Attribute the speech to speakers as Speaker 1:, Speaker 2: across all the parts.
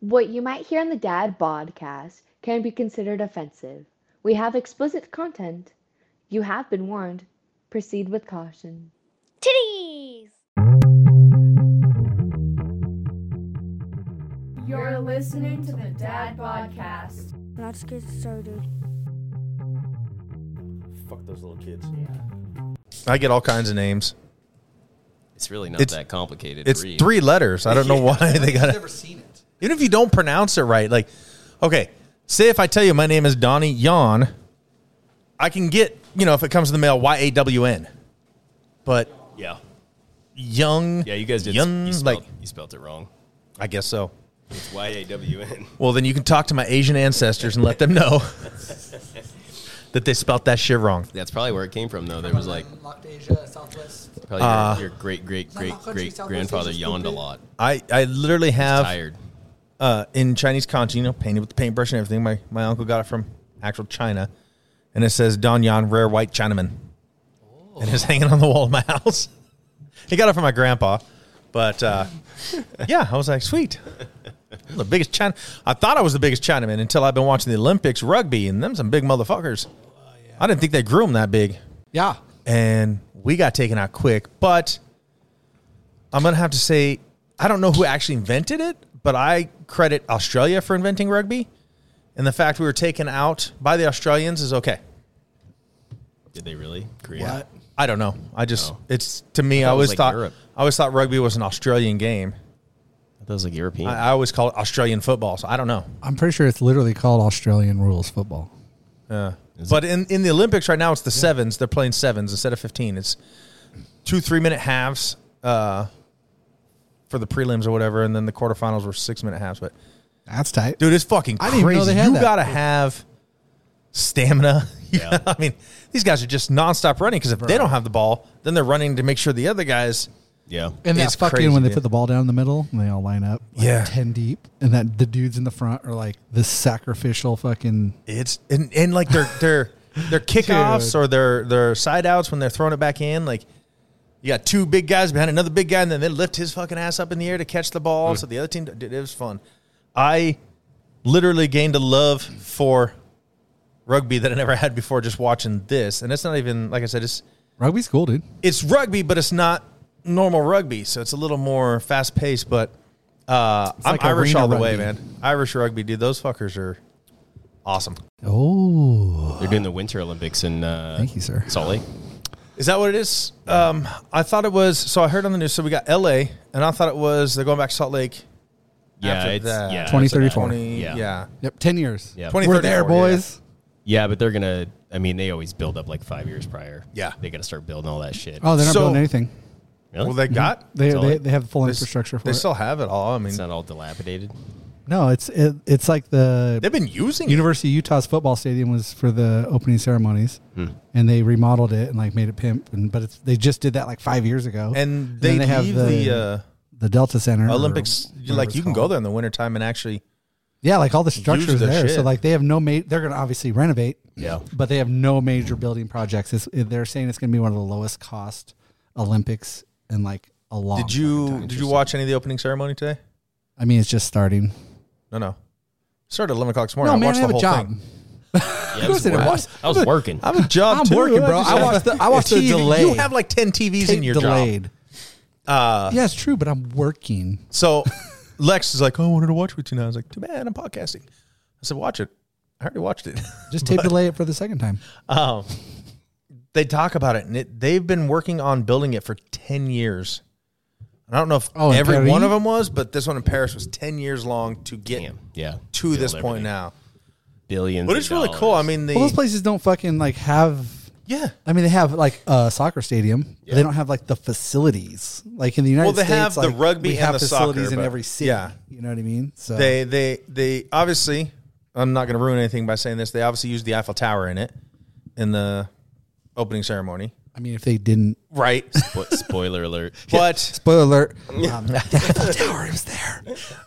Speaker 1: What you might hear on the Dad Podcast can be considered offensive. We have explicit content. You have been warned. Proceed with caution.
Speaker 2: Titties!
Speaker 3: You're listening to the Dad Podcast.
Speaker 2: Let's get started.
Speaker 4: Fuck those little kids. I get all kinds of names.
Speaker 5: It's really not that complicated.
Speaker 4: It's
Speaker 5: to read.
Speaker 4: 3 letters. I don't know why they got it.
Speaker 6: I've never seen it.
Speaker 4: Even if you don't pronounce it right, like, okay, say if I tell you my name is Donnie Yawn, I can get, if it comes in the mail, YAWN. But
Speaker 5: Yeah.
Speaker 4: young,
Speaker 5: Yeah, you guys did.
Speaker 4: young,
Speaker 5: You
Speaker 4: like,
Speaker 5: spelled it wrong.
Speaker 4: I guess so.
Speaker 5: It's YAWN.
Speaker 4: Well, then you can talk to my Asian ancestors and let them know that they spelt that shit wrong.
Speaker 5: That's probably where it came from, though. There was like
Speaker 6: Landlocked Asia, Southwest.
Speaker 5: probably your great grandfather yawned a lot.
Speaker 4: I literally have
Speaker 5: Tired.
Speaker 4: in Chinese kanji, painted with the paintbrush and everything. My uncle got it from actual China, and it says Don Yan, rare white Chinaman, and it's hanging on the wall of my house. He got it from my grandpa, but yeah, I was like, sweet. I'm the biggest China. I thought I was the biggest Chinaman until I've been watching the Olympics rugby, and them some big motherfuckers. I didn't think they grew them that big.
Speaker 6: Yeah.
Speaker 4: And we got taken out quick. But I'm going to have to say, I don't know who actually invented it, but I credit Australia for inventing rugby. And the fact we were taken out by the Australians is okay.
Speaker 5: Did they really create it?
Speaker 4: I don't know. It's, to me,
Speaker 5: I
Speaker 4: I
Speaker 5: thought it was
Speaker 4: always
Speaker 5: like
Speaker 4: thought
Speaker 5: Europe.
Speaker 4: I always thought rugby was an Australian game.
Speaker 5: That was like European.
Speaker 4: I always call it Australian football, so I don't know.
Speaker 7: I'm pretty sure it's literally called Australian rules football.
Speaker 4: But in the Olympics right now, it's the sevens. They're playing sevens instead of 15. It's 2 3-minute halves for the prelims or whatever, and then the quarterfinals were 6-minute halves. But
Speaker 7: That's tight.
Speaker 4: dude, it's fucking
Speaker 7: I didn't even
Speaker 4: crazy.
Speaker 7: know they had
Speaker 4: You
Speaker 7: that.
Speaker 4: gotta have stamina.
Speaker 5: Yeah.
Speaker 4: I mean, these guys are just nonstop running because if they don't have the ball, then they're running to make sure the other guys.
Speaker 5: yeah.
Speaker 7: And
Speaker 4: It's
Speaker 7: that fucking
Speaker 4: crazy,
Speaker 7: when they
Speaker 4: dude.
Speaker 7: put the ball down in the middle and they all line up, like
Speaker 4: Yeah.
Speaker 7: 10 deep, and that the dudes in the front are like the sacrificial fucking.
Speaker 4: It's and like their kickoffs or their side outs when they're throwing it back in, like. You got 2 big guys behind another big guy, and then they lift his fucking ass up in the air to catch the ball. So the other team, dude, it was fun. I literally gained a love for rugby that I never had before just watching this. And it's not even, like I said,
Speaker 7: Rugby's cool, dude.
Speaker 4: it's rugby, but it's not normal rugby. So it's a little more fast paced. But I'm
Speaker 7: like
Speaker 4: Irish
Speaker 7: arena
Speaker 4: all the way,
Speaker 7: rugby.
Speaker 4: man. Irish rugby, dude. Those fuckers are awesome.
Speaker 7: Oh,
Speaker 5: They're doing the Winter Olympics in
Speaker 7: thank you, sir.
Speaker 5: Salt Lake.
Speaker 4: Is that what it is? I thought it was. So I heard on the news. So we got LA, and I thought it was they're going back to Salt Lake.
Speaker 5: Yeah,
Speaker 4: After
Speaker 5: it's
Speaker 4: that.
Speaker 5: yeah,
Speaker 7: 2034.
Speaker 4: 20,
Speaker 5: Yeah.
Speaker 4: yeah.
Speaker 7: Yep, 10 years.
Speaker 5: Yeah.
Speaker 7: We're there,
Speaker 4: 2034,
Speaker 7: boys.
Speaker 5: Yeah, but they're gonna. I mean, they always build up like 5 years prior.
Speaker 4: Yeah.
Speaker 5: they got to start building all that shit.
Speaker 7: Oh, they're not
Speaker 4: So-
Speaker 7: building anything.
Speaker 5: really?
Speaker 4: Well, they got.
Speaker 7: They
Speaker 5: all
Speaker 7: they,
Speaker 5: it-
Speaker 7: they have full
Speaker 4: They,
Speaker 7: infrastructure for
Speaker 4: they
Speaker 7: it.
Speaker 4: still have it all. I mean,
Speaker 5: It's not all dilapidated.
Speaker 7: No, it's like the
Speaker 4: they've been using it.
Speaker 7: University of Utah's football stadium was for the opening ceremonies, and they remodeled it and like made it pimp. But they just did that like 5 years ago.
Speaker 4: And
Speaker 7: then
Speaker 4: they
Speaker 7: have
Speaker 4: leave
Speaker 7: the Delta Center or
Speaker 4: Olympics.
Speaker 7: whatever
Speaker 4: Like
Speaker 7: it's
Speaker 4: you can go
Speaker 7: called.
Speaker 4: there in the wintertime and actually.
Speaker 7: Yeah, like all the structures
Speaker 4: their
Speaker 7: there.
Speaker 4: shit.
Speaker 7: So like they have no they're going to obviously renovate.
Speaker 5: Yeah.
Speaker 7: But they have no major building projects. They're saying it's going to be one of the lowest cost Olympics in like a long.
Speaker 4: Did
Speaker 7: fucking
Speaker 4: you
Speaker 7: time.
Speaker 4: did you watch any of the opening ceremony today?
Speaker 7: I mean, it's just starting.
Speaker 4: No. Started at 11 o'clock this morning.
Speaker 7: No,
Speaker 4: I
Speaker 7: man,
Speaker 4: watched
Speaker 7: I have
Speaker 4: the
Speaker 7: a
Speaker 4: whole
Speaker 7: job.
Speaker 4: thing.
Speaker 5: Yeah, I was working.
Speaker 4: I have a job
Speaker 7: I'm
Speaker 4: too.
Speaker 7: working, bro.
Speaker 4: just
Speaker 7: I
Speaker 4: have
Speaker 7: watched the
Speaker 4: TV.
Speaker 7: delay.
Speaker 4: You have like 10 TVs in your
Speaker 7: delayed.
Speaker 4: job.
Speaker 7: Yeah, it's true, but I'm working.
Speaker 4: So Lex is like, oh, I wanted to watch with you now. I was like, too bad, I'm podcasting. I said, watch it. I already watched it.
Speaker 7: Just tape delay it for the second time.
Speaker 4: They talk about it, and they've been working on building it for 10 years. I don't know if
Speaker 7: Oh, in
Speaker 4: every
Speaker 7: Paris?
Speaker 4: one of them was, but this one in Paris was 10 years long to get
Speaker 5: Damn. Yeah.
Speaker 4: to
Speaker 5: Build
Speaker 4: this point
Speaker 5: everything.
Speaker 4: now.
Speaker 5: Billions.
Speaker 4: But it's
Speaker 5: of
Speaker 4: really
Speaker 5: dollars.
Speaker 4: cool. I mean,
Speaker 7: Well, those places don't fucking like have.
Speaker 4: yeah.
Speaker 7: I mean, they have like a soccer stadium. But they don't have like the facilities. Like in the United
Speaker 4: Well, they
Speaker 7: States,
Speaker 4: have the
Speaker 7: like,
Speaker 4: rugby
Speaker 7: we
Speaker 4: and
Speaker 7: have
Speaker 4: the
Speaker 7: facilities
Speaker 4: soccer,
Speaker 7: in
Speaker 4: but-
Speaker 7: every city.
Speaker 4: yeah.
Speaker 7: You know what I mean? So
Speaker 4: They obviously, I'm not going to ruin anything by saying this. They obviously used the Eiffel Tower in it in the opening ceremony.
Speaker 7: I mean, if they didn't,
Speaker 4: Right.
Speaker 5: Spoiler alert.
Speaker 4: But
Speaker 7: spoiler alert, the Eiffel Tower was there.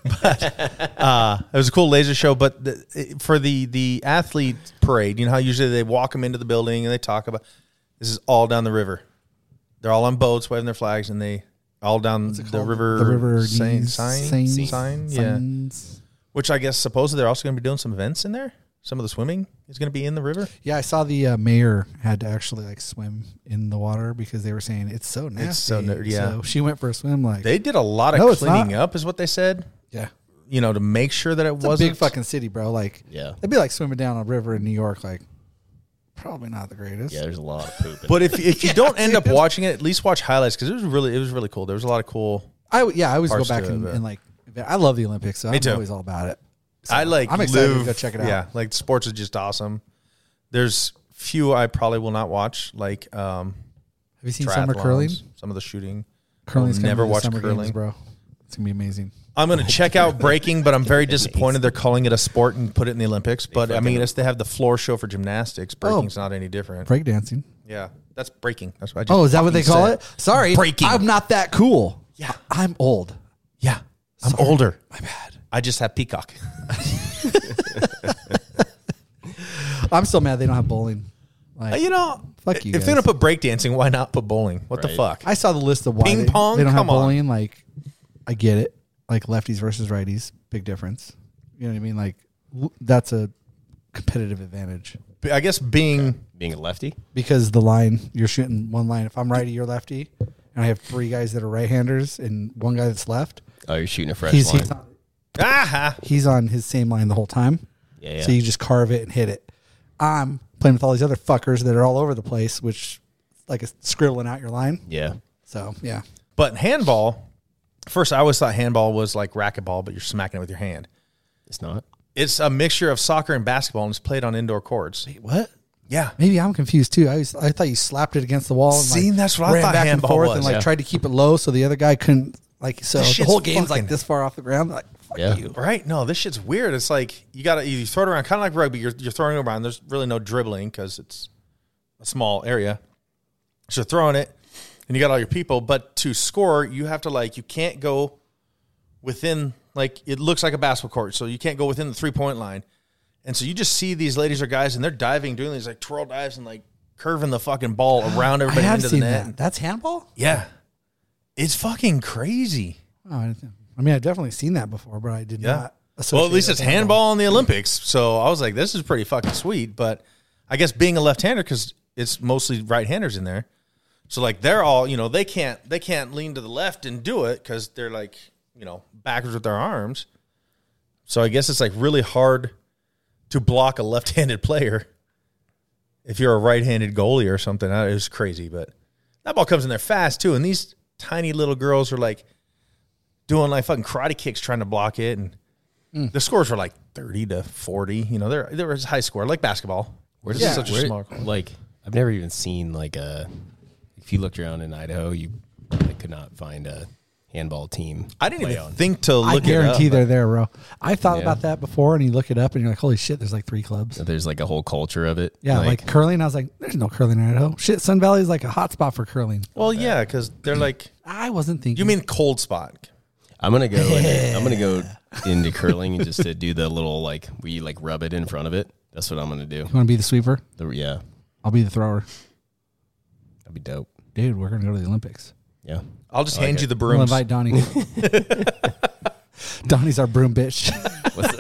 Speaker 4: it was a cool laser show. But for the athlete parade, you know how usually they walk them into the building and they talk about this is all down the river. They're all on boats waving their flags, and they all down the river.
Speaker 7: The river
Speaker 4: Seine.
Speaker 7: Seine.
Speaker 4: Yeah.
Speaker 7: Seines.
Speaker 4: Which I guess supposedly they're also going to be doing some events in there. Some of the swimming is going to be in the river.
Speaker 7: Yeah, I saw the mayor had to actually like swim in the water because they were saying it's so nasty.
Speaker 4: It's so yeah.
Speaker 7: So she went for a swim. Like
Speaker 4: They did a lot
Speaker 7: No,
Speaker 4: of
Speaker 7: it's
Speaker 4: cleaning
Speaker 7: not.
Speaker 4: up, is what they said.
Speaker 7: yeah,
Speaker 4: You know, to make sure that it
Speaker 7: it's a
Speaker 4: wasn't
Speaker 7: big fucking city, bro. Like
Speaker 5: Yeah.
Speaker 7: it'd be like swimming down a river in New York. Like probably not the greatest.
Speaker 5: Yeah, there's a lot of poop.
Speaker 4: But if you don't end up watching it, at least watch highlights because it was really cool. There was a lot of cool.
Speaker 7: I always go
Speaker 4: Parts
Speaker 7: back
Speaker 4: to it,
Speaker 7: and,
Speaker 4: but-
Speaker 7: and like I love the Olympics, so
Speaker 4: Me
Speaker 7: I'm
Speaker 4: too.
Speaker 7: always all about it. So
Speaker 4: I like.
Speaker 7: I'm excited
Speaker 4: live,
Speaker 7: to go check it out.
Speaker 4: Yeah, like sports is just awesome. There's few I probably will not watch. Like
Speaker 7: Have you seen summer
Speaker 4: triathlons,
Speaker 7: curling?
Speaker 4: some of the shooting.
Speaker 7: Curling's
Speaker 4: I'll
Speaker 7: coming
Speaker 4: never
Speaker 7: to the
Speaker 4: watch
Speaker 7: summer
Speaker 4: curling.
Speaker 7: games, bro. It's gonna be amazing.
Speaker 4: I'm going to check out breaking, but I'm very disappointed they're calling it a sport and put it in the Olympics. But I mean, they have the floor show for gymnastics. Breaking's not any different.
Speaker 7: Breakdancing.
Speaker 4: Yeah, that's breaking. That's what I just
Speaker 7: Oh, is that what they
Speaker 4: fucking
Speaker 7: call
Speaker 4: said.
Speaker 7: it? Sorry,
Speaker 4: Breaking.
Speaker 7: I'm not that cool.
Speaker 4: Yeah.
Speaker 7: I'm old.
Speaker 4: Yeah, I'm
Speaker 7: Sorry.
Speaker 4: older.
Speaker 7: My bad.
Speaker 4: I just have peacock.
Speaker 7: I'm still mad they don't have bowling. Like,
Speaker 4: You know,
Speaker 7: Fuck you
Speaker 4: if they're
Speaker 7: guys.
Speaker 4: going to put breakdancing, why not put bowling? What the
Speaker 5: Right.
Speaker 4: fuck?
Speaker 7: I saw the list of why
Speaker 4: Ping pong?
Speaker 7: they don't have
Speaker 4: Come on.
Speaker 7: bowling. Like, I get it. Like lefties versus righties, big difference. You know what I mean? Like, that's a competitive advantage
Speaker 4: I guess being
Speaker 5: Being a lefty?
Speaker 7: because the line you're shooting one line. If I'm righty, you're lefty, and I have three guys that are right-handers and one guy that's left.
Speaker 5: Oh, you're shooting a fresh
Speaker 7: He's
Speaker 5: line.
Speaker 7: he's on his same line the whole time.
Speaker 5: Yeah.
Speaker 7: So you just carve it and hit it. I'm playing with all these other fuckers that are all over the place, which like is scribbling out your line.
Speaker 5: Yeah.
Speaker 7: So yeah,
Speaker 4: But handball, first I always thought handball was like racquetball, but you're smacking it with your hand.
Speaker 5: It's not.
Speaker 4: It's a mixture of soccer and basketball, and it's played on indoor courts.
Speaker 7: what?
Speaker 4: Yeah.
Speaker 7: Maybe I'm confused too. I thought you slapped it against the wall. And
Speaker 4: See,
Speaker 7: like,
Speaker 4: that's what I
Speaker 7: ran
Speaker 4: thought
Speaker 7: back and
Speaker 4: handball
Speaker 7: forth
Speaker 4: was.
Speaker 7: and like
Speaker 5: Yeah.
Speaker 7: tried to keep it low so the other guy couldn't like. So
Speaker 4: This
Speaker 7: the
Speaker 4: shit's
Speaker 7: whole game's
Speaker 4: fucking-
Speaker 7: like this far off the ground. Like fuck
Speaker 5: Yeah.
Speaker 7: you.
Speaker 4: Right? No, this shit's weird. It's like you throw it around, kind of like rugby. You're throwing it around. There's really no dribbling because it's a small area. So you're throwing it, and you got all your people. But to score, you have to you can't go within it looks like a basketball court, so you can't go within the 3-point line. And so you just see these ladies or guys, and they're diving, doing these twirl dives and curving the fucking ball around
Speaker 7: I
Speaker 4: everybody
Speaker 7: have
Speaker 4: into the
Speaker 7: seen
Speaker 4: net.
Speaker 7: that. That's handball.
Speaker 4: Yeah, it's fucking crazy.
Speaker 7: Oh, I mean, I've definitely seen that before, but I did
Speaker 4: Yeah.
Speaker 7: not.
Speaker 4: Well, at
Speaker 7: associate
Speaker 4: least
Speaker 7: it
Speaker 4: it's
Speaker 7: with
Speaker 4: handball in the Olympics. So I was like, this is pretty fucking sweet. But I guess being a left-hander, because it's mostly right-handers in there. So they're all, they can't lean to the left and do it because they're backwards with their arms. So I guess it's really hard to block a left-handed player if you're a right-handed goalie or something. It was crazy, but that ball comes in there fast too. And these tiny little girls are doing fucking karate kicks trying to block it, and the scores were 30 to 40. There was high score like basketball.
Speaker 5: Where's
Speaker 7: Yeah.
Speaker 4: such a small.
Speaker 5: I've never even seen if you looked around in Idaho, you could not find a handball team.
Speaker 4: I didn't
Speaker 5: play
Speaker 4: even
Speaker 5: on.
Speaker 4: think to
Speaker 7: I
Speaker 4: look
Speaker 7: guarantee
Speaker 4: it up.
Speaker 7: they're there, bro. I thought
Speaker 5: Yeah.
Speaker 7: about that before, and you look it up, and you're like, holy shit, there's 3 clubs.
Speaker 5: There's a whole culture of it.
Speaker 7: Yeah, like curling. I was like, there's no curling in Idaho. Shit, Sun Valley is a hot spot for curling.
Speaker 4: Well, yeah, because they're
Speaker 7: I wasn't thinking.
Speaker 4: you mean cold spot?
Speaker 5: I'm gonna go. I'm gonna go into curling just to do the little where you rub it in front of it. That's what I'm gonna do.
Speaker 7: you want to be the sweeper?
Speaker 5: Yeah,
Speaker 7: I'll be the thrower.
Speaker 5: that'd be dope.
Speaker 7: Dude, we're gonna go to the Olympics.
Speaker 5: Yeah.
Speaker 4: I'll just
Speaker 5: I like
Speaker 4: hand
Speaker 5: it.
Speaker 4: you the
Speaker 7: We'll
Speaker 4: brooms.
Speaker 7: invite Donnie. Donnie's our broom bitch.
Speaker 5: What's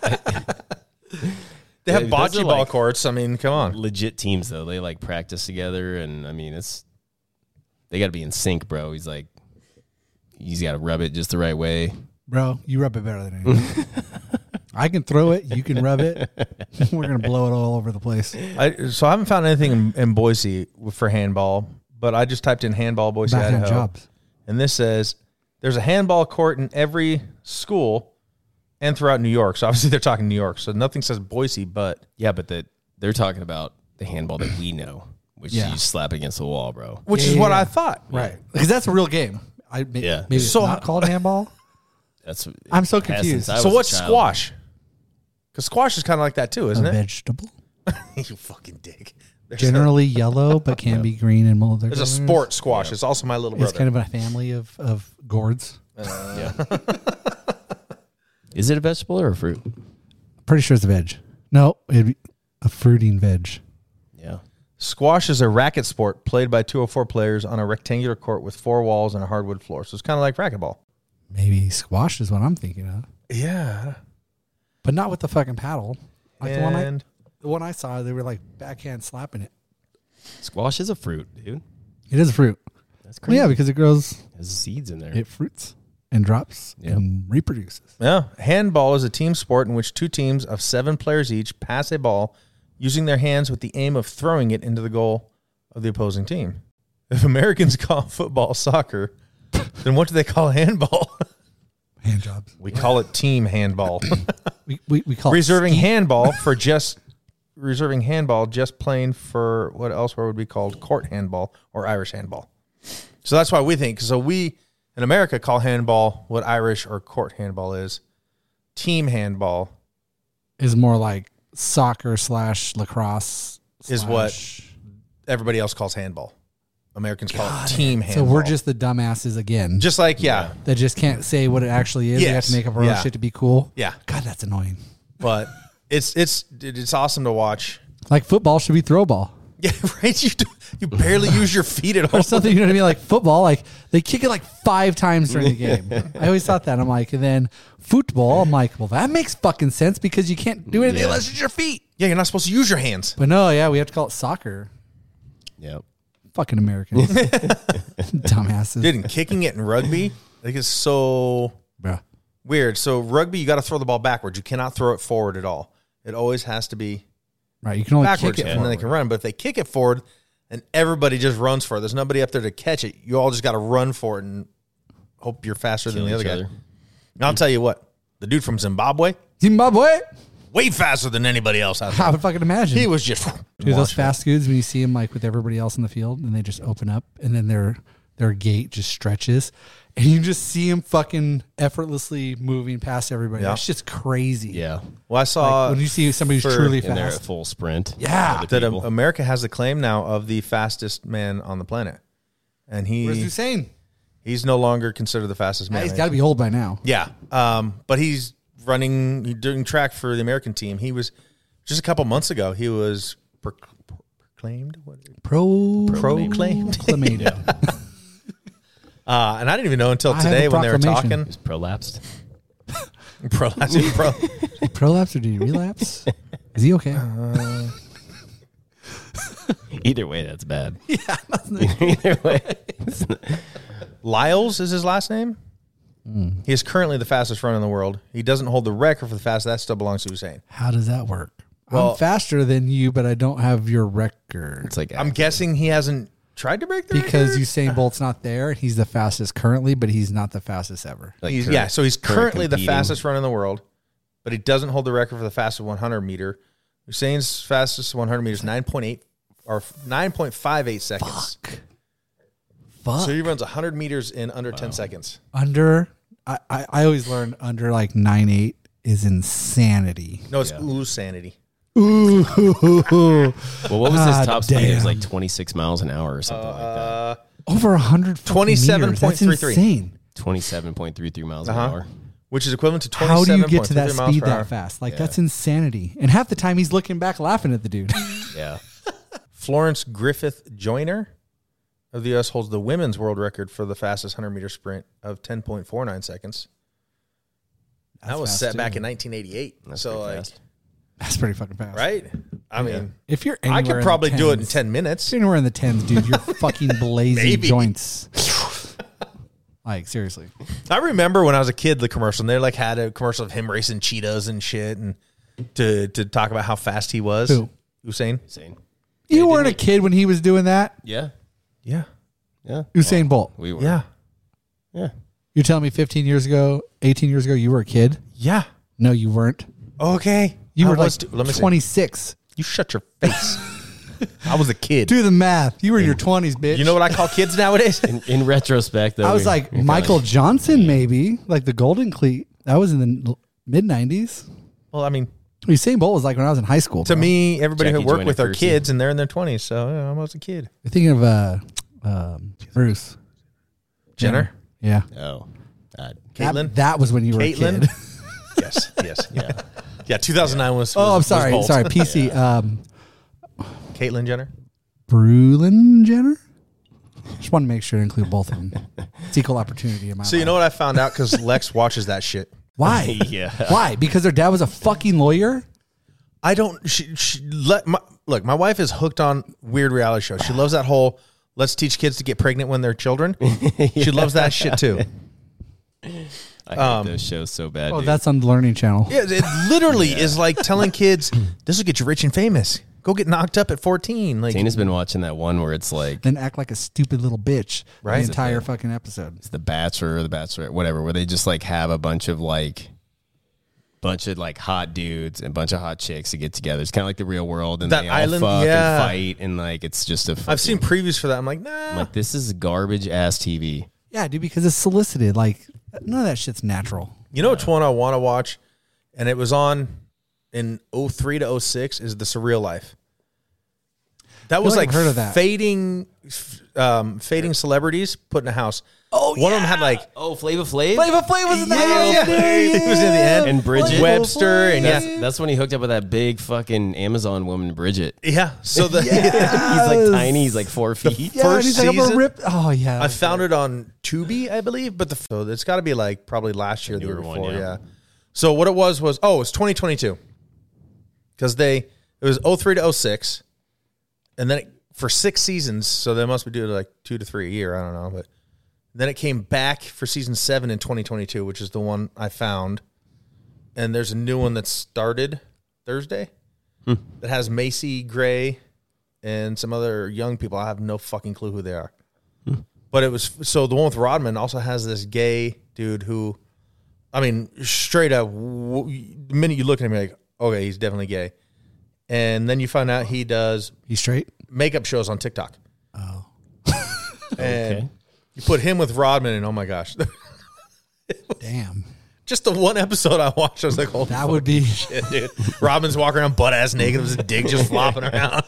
Speaker 4: They have
Speaker 5: Yeah, those
Speaker 4: bocce
Speaker 5: are,
Speaker 4: ball courts. I mean, come on.
Speaker 5: legit teams though. They practice together, and I mean they got to be in sync, bro. He's got to rub it just the right way.
Speaker 7: Bro, you rub it better than anyone. I can throw it. You can rub it. We're gonna blow it all over the place.
Speaker 4: So I haven't found anything in Boise for handball, but I just typed in handball Boise,
Speaker 7: Backhand
Speaker 4: Idaho,
Speaker 7: jobs.
Speaker 4: and this says there's a handball court in every school and throughout New York. So obviously they're talking New York. So nothing says Boise, but
Speaker 5: Yeah, but they're talking about the handball that we know, which
Speaker 7: Yeah.
Speaker 5: you slap against the wall, bro.
Speaker 4: which
Speaker 7: Yeah,
Speaker 4: is what
Speaker 7: yeah.
Speaker 4: I thought.
Speaker 7: Right. Because that's a real game.
Speaker 5: Yeah.
Speaker 7: Maybe it's
Speaker 4: So-
Speaker 7: not called handball.
Speaker 5: That's
Speaker 7: I'm so
Speaker 5: has since
Speaker 7: confused.
Speaker 5: I
Speaker 4: So
Speaker 5: was a
Speaker 4: what's
Speaker 5: child.
Speaker 4: squash? Because squash is kind of like that too, isn't
Speaker 7: A
Speaker 4: it?
Speaker 7: vegetable.
Speaker 4: You fucking dick.
Speaker 7: Generally yellow, but can be green and mold.
Speaker 4: There's a sport squash. It's also my little
Speaker 7: It's
Speaker 4: brother.
Speaker 7: kind of a family of gourds.
Speaker 5: Is it a vegetable or a fruit?
Speaker 7: Pretty sure it's a veg. No, it'd be a fruiting veg.
Speaker 5: Yeah.
Speaker 4: Squash is a racket sport played by 204 players on a rectangular court with 4 walls and a hardwood floor. So it's kind of like racquetball.
Speaker 7: Maybe squash is what I'm thinking of.
Speaker 4: Yeah.
Speaker 7: but not with the fucking paddle. Like
Speaker 4: And
Speaker 7: the one I saw, they were like backhand slapping it.
Speaker 5: Squash is a fruit, dude.
Speaker 7: It is a fruit.
Speaker 5: That's
Speaker 7: Well,
Speaker 5: crazy.
Speaker 7: yeah, because it grows,
Speaker 5: There's seeds in there.
Speaker 7: it fruits and drops
Speaker 5: Yep.
Speaker 7: and reproduces.
Speaker 4: yeah, handball is a team sport in which two teams of 7 players each pass a ball using their hands with the aim of throwing it into the goal of the opposing team. If Americans call football soccer, then what do they call handball?
Speaker 7: Hand jobs.
Speaker 4: We call it team handball.
Speaker 7: We call
Speaker 4: reserving
Speaker 7: it ski.
Speaker 4: handball just playing for what elsewhere would be called court handball or Irish handball. So that's why we think. So we in America call handball what Irish or court handball is. Team handball
Speaker 7: is more like soccer / lacrosse.
Speaker 4: is what everybody else calls handball. Americans call it team
Speaker 7: So
Speaker 4: handball.
Speaker 7: we're just the dumbasses again.
Speaker 4: just like yeah.
Speaker 7: that just can't say what it actually is. We have
Speaker 4: Yes.
Speaker 7: to make up our own
Speaker 4: Yeah.
Speaker 7: shit to be cool.
Speaker 4: Yeah.
Speaker 7: God, that's annoying.
Speaker 4: But it's awesome to watch.
Speaker 7: Like football should be throw ball
Speaker 4: Yeah, right. You barely use your feet at all.
Speaker 7: or something. You know what I mean? Like football, like they kick it like 5 times during the game. I always thought that. I'm like, and then football, I'm like, well, that makes fucking sense because you can't do anything unless it's your feet.
Speaker 4: Yeah, you're not supposed to use your hands.
Speaker 7: But no, yeah, we have to call it soccer.
Speaker 5: Yep.
Speaker 7: Fucking Americans, dumbasses.
Speaker 4: Dude, and kicking it in rugby, I think it's so
Speaker 7: Bruh.
Speaker 4: weird. So rugby, you got to throw the ball backwards. You cannot throw it forward at all. It always has to be
Speaker 7: Right, you can only
Speaker 4: backwards,
Speaker 7: kick it
Speaker 4: and then they
Speaker 7: forward.
Speaker 4: can run. But if they kick it forward, and everybody just runs for it, there's nobody up there to catch it. You all just got to run for it and hope you're faster
Speaker 5: Kill
Speaker 4: than the
Speaker 5: each
Speaker 4: other guy.
Speaker 5: other.
Speaker 4: And I'll tell you what, the dude from Zimbabwe,
Speaker 7: Zimbabwe.
Speaker 4: way faster than anybody else out there.
Speaker 7: I would fucking imagine.
Speaker 4: He was just
Speaker 7: Dude, those fast goods when you see them like with everybody else in the field and they just open up and then their gate just stretches and you just see them fucking effortlessly moving past everybody.
Speaker 4: Yeah.
Speaker 7: That's just crazy.
Speaker 5: Yeah.
Speaker 4: Well, I saw
Speaker 7: Like when you see somebody who's
Speaker 4: for-
Speaker 7: truly
Speaker 5: And they're at
Speaker 7: fast.
Speaker 5: full sprint.
Speaker 7: Yeah.
Speaker 5: Other
Speaker 4: that
Speaker 5: people.
Speaker 4: America has the claim now of the fastest man on the planet, and
Speaker 7: Where's Hussein?
Speaker 4: he's no longer considered the fastest man.
Speaker 7: He's got to be old by now.
Speaker 4: Yeah. But he's doing track for the American team. He was just a couple months ago. He was proclaimed.
Speaker 7: Proclaimed.
Speaker 4: And I didn't even know until
Speaker 7: I have a
Speaker 4: today when they were
Speaker 7: proclamation.
Speaker 4: talking.
Speaker 5: He's prolapsed.
Speaker 7: Prolapse or did he relapse? Is he okay?
Speaker 5: Either way, that's bad. Yeah. Either way.
Speaker 4: Lyles is his last name. He is currently the fastest runner in the world. He doesn't hold the record for the fastest. That still belongs to Hussein.
Speaker 7: How does that work?
Speaker 4: Well-
Speaker 7: I'm faster than you, but I don't have your record.
Speaker 5: It's like
Speaker 4: I'm guessing he hasn't tried to break the
Speaker 7: Because
Speaker 4: record.
Speaker 7: Usain Bolt's not there. He's the fastest currently, but he's not the fastest ever.
Speaker 5: like
Speaker 4: So he's
Speaker 5: current
Speaker 4: currently the
Speaker 5: competing.
Speaker 4: fastest runner in the world, but he doesn't hold the record for the fastest 100 meter. Hussein's fastest 100 meters 9.8 or 9.58 seconds.
Speaker 7: Fuck.
Speaker 4: So he runs 100 meters in under 10 seconds.
Speaker 7: Under, I always learned under like 9.8 is insanity.
Speaker 4: No, it's insanity.
Speaker 7: Ooh.
Speaker 5: Well, what was his
Speaker 7: God
Speaker 5: top speed? It was
Speaker 7: damn.
Speaker 5: like 26 miles an hour or something like that.
Speaker 7: Over 100 fucking meters. That's
Speaker 4: 27.33.
Speaker 7: insane.
Speaker 5: 27.33 miles an
Speaker 4: Uh-huh.
Speaker 5: hour.
Speaker 4: Which is equivalent to 27.33
Speaker 7: How do you get to that
Speaker 4: miles
Speaker 7: speed
Speaker 4: per
Speaker 7: that
Speaker 4: hour.
Speaker 7: fast? Like, that's insanity. And half the time he's looking back laughing at the dude.
Speaker 5: Yeah.
Speaker 4: Florence Griffith Joyner of the U.S. holds the women's world record for the fastest 100 meter sprint of 10.49 seconds. That was
Speaker 7: fast,
Speaker 4: set
Speaker 7: too.
Speaker 4: back in 1988.
Speaker 5: That's
Speaker 4: so,
Speaker 5: pretty
Speaker 4: like,
Speaker 5: fast.
Speaker 7: That's pretty fucking fast.
Speaker 4: right? I mean,
Speaker 7: If you're
Speaker 4: I
Speaker 7: anywhere
Speaker 4: could probably
Speaker 7: in the
Speaker 4: do it in
Speaker 7: 10s,
Speaker 4: 10 minutes.
Speaker 7: Anywhere in the 10s, dude, you're fucking blazing
Speaker 4: Maybe.
Speaker 7: joints. Like, seriously.
Speaker 4: I remember when I was a kid, the commercial, and they like had a commercial of him racing cheetahs and shit, and to talk about how fast he was.
Speaker 7: Who?
Speaker 4: Usain.
Speaker 5: Insane.
Speaker 7: You weren't a kid when he was doing that?
Speaker 5: Yeah.
Speaker 4: Yeah.
Speaker 5: Yeah.
Speaker 7: Usain Bolt.
Speaker 5: We were.
Speaker 4: Yeah.
Speaker 5: Yeah.
Speaker 7: You're telling me 15 years ago, 18 years ago, you were a kid?
Speaker 4: Yeah.
Speaker 7: No, you weren't.
Speaker 4: Okay.
Speaker 7: You
Speaker 4: I
Speaker 7: were like
Speaker 4: was let me see.
Speaker 7: 26.
Speaker 4: You shut your face. I was a kid.
Speaker 7: Do the math. You were in your 20s, bitch.
Speaker 4: You know what I call kids nowadays?
Speaker 5: In retrospect, though,
Speaker 7: I was like Michael Johnson, maybe. Like the Golden Cleat. That was in the mid-90s.
Speaker 4: Well, I mean,
Speaker 7: Usain Bolt was like when I was in high school.
Speaker 4: to
Speaker 7: bro.
Speaker 4: me, everybody
Speaker 5: Jackie
Speaker 4: who work
Speaker 5: Joyner
Speaker 4: with are
Speaker 5: Kersey.
Speaker 4: kids, and they're in their 20s, so yeah, I was a kid.
Speaker 7: You're thinking of Bruce
Speaker 4: Jenner?
Speaker 7: Yeah.
Speaker 5: Oh.
Speaker 4: Caitlyn?
Speaker 7: That was when you were
Speaker 4: Caitlyn?
Speaker 7: a kid.
Speaker 4: Yes. Yeah, 2009 was
Speaker 7: Oh, I'm
Speaker 4: was
Speaker 7: sorry.
Speaker 4: bold.
Speaker 7: Sorry. PC.
Speaker 4: Caitlyn Jenner?
Speaker 7: Brulin Jenner? Just want to make sure to include both of them. It's equal opportunity in my
Speaker 4: So you
Speaker 7: life.
Speaker 4: know what I found out? Because Lex watches that shit.
Speaker 7: Why?
Speaker 5: Yeah.
Speaker 7: Why? Because their dad was a fucking lawyer?
Speaker 4: I don't. Look, my wife is hooked on weird reality shows. She loves that whole let's teach kids to get pregnant when they're children. She loves that shit too.
Speaker 5: I hate those shows so bad.
Speaker 7: Oh,
Speaker 5: dude.
Speaker 7: that's on the Learning Channel.
Speaker 4: Yeah, it literally is like telling kids this will get you rich and famous. Go get knocked up at 14. Like
Speaker 5: Tina's been watching that one where it's like
Speaker 7: Then act like a stupid little bitch
Speaker 4: Right.
Speaker 7: the entire fucking episode.
Speaker 5: it's the Bachelor or the Bachelorette, whatever, where they just like have a bunch of like hot dudes and a bunch of hot chicks to get together. It's kind of like the Real World, and
Speaker 4: That
Speaker 5: they all
Speaker 4: island,
Speaker 5: fuck
Speaker 4: yeah.
Speaker 5: and fight, and like it's just a.
Speaker 4: I've seen previews for that. I'm like, nah.
Speaker 5: I'm like, this is garbage ass TV.
Speaker 7: Yeah, dude, because it's solicited. Like, none of that shit's natural.
Speaker 4: You know which one I want to watch, and it was on in 03 to 06 is The Surreal Life. That was
Speaker 7: like
Speaker 4: like
Speaker 7: I've heard of that.
Speaker 4: fading celebrities put in a house.
Speaker 7: Oh,
Speaker 4: One of them had like
Speaker 5: Oh, Flava Flav
Speaker 7: Flav was in the
Speaker 4: yeah, he was in the end.
Speaker 5: and Bridget
Speaker 4: Webster and yeah.
Speaker 5: That's when he hooked up with that big fucking Amazon woman, Bridget.
Speaker 4: Yeah. So the
Speaker 5: He's like tiny. He's like 4 feet.
Speaker 7: Yeah,
Speaker 4: first
Speaker 7: and he's like, I'm
Speaker 4: season,
Speaker 7: gonna rip. Oh, yeah.
Speaker 4: I found it on Tubi, I believe, but so it's got to be like probably last year, the year
Speaker 5: newer one,
Speaker 4: before,
Speaker 5: yeah.
Speaker 4: yeah. So what it was it's 2022 because it was 03 to 06, and then for 6 seasons, so they must be doing like 2 to 3 a year. I don't know, but then it came back for season 7 in 2022, which is the one I found, and there's a new one that started Thursday that has Macy Gray and some other young people. I have no fucking clue who they are. But it was so the one with Rodman also has this gay dude who, I mean, straight up, the minute you look at him, you're like, okay, he's definitely gay. And then you find out he does
Speaker 7: He's straight?
Speaker 4: makeup shows on TikTok.
Speaker 7: Oh.
Speaker 4: And
Speaker 5: Okay.
Speaker 4: you put him with Rodman, and oh my gosh,
Speaker 7: Damn.
Speaker 4: just the one episode I watched, I was like, oh,
Speaker 7: That would be.
Speaker 4: shit, dude. Rodman's walking around butt ass naked with his dick just flopping around.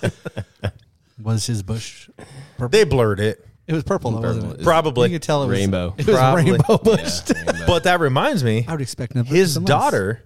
Speaker 7: Was his bush purple?
Speaker 4: They blurred it,
Speaker 7: It was purple, though, wasn't it?
Speaker 4: probably.
Speaker 7: You could tell it was
Speaker 5: Rainbow.
Speaker 7: It was
Speaker 4: Probably.
Speaker 7: rainbow bush.
Speaker 5: Rainbow.
Speaker 4: But that reminds me,
Speaker 7: I would expect nothing.
Speaker 4: his
Speaker 7: less.
Speaker 4: daughter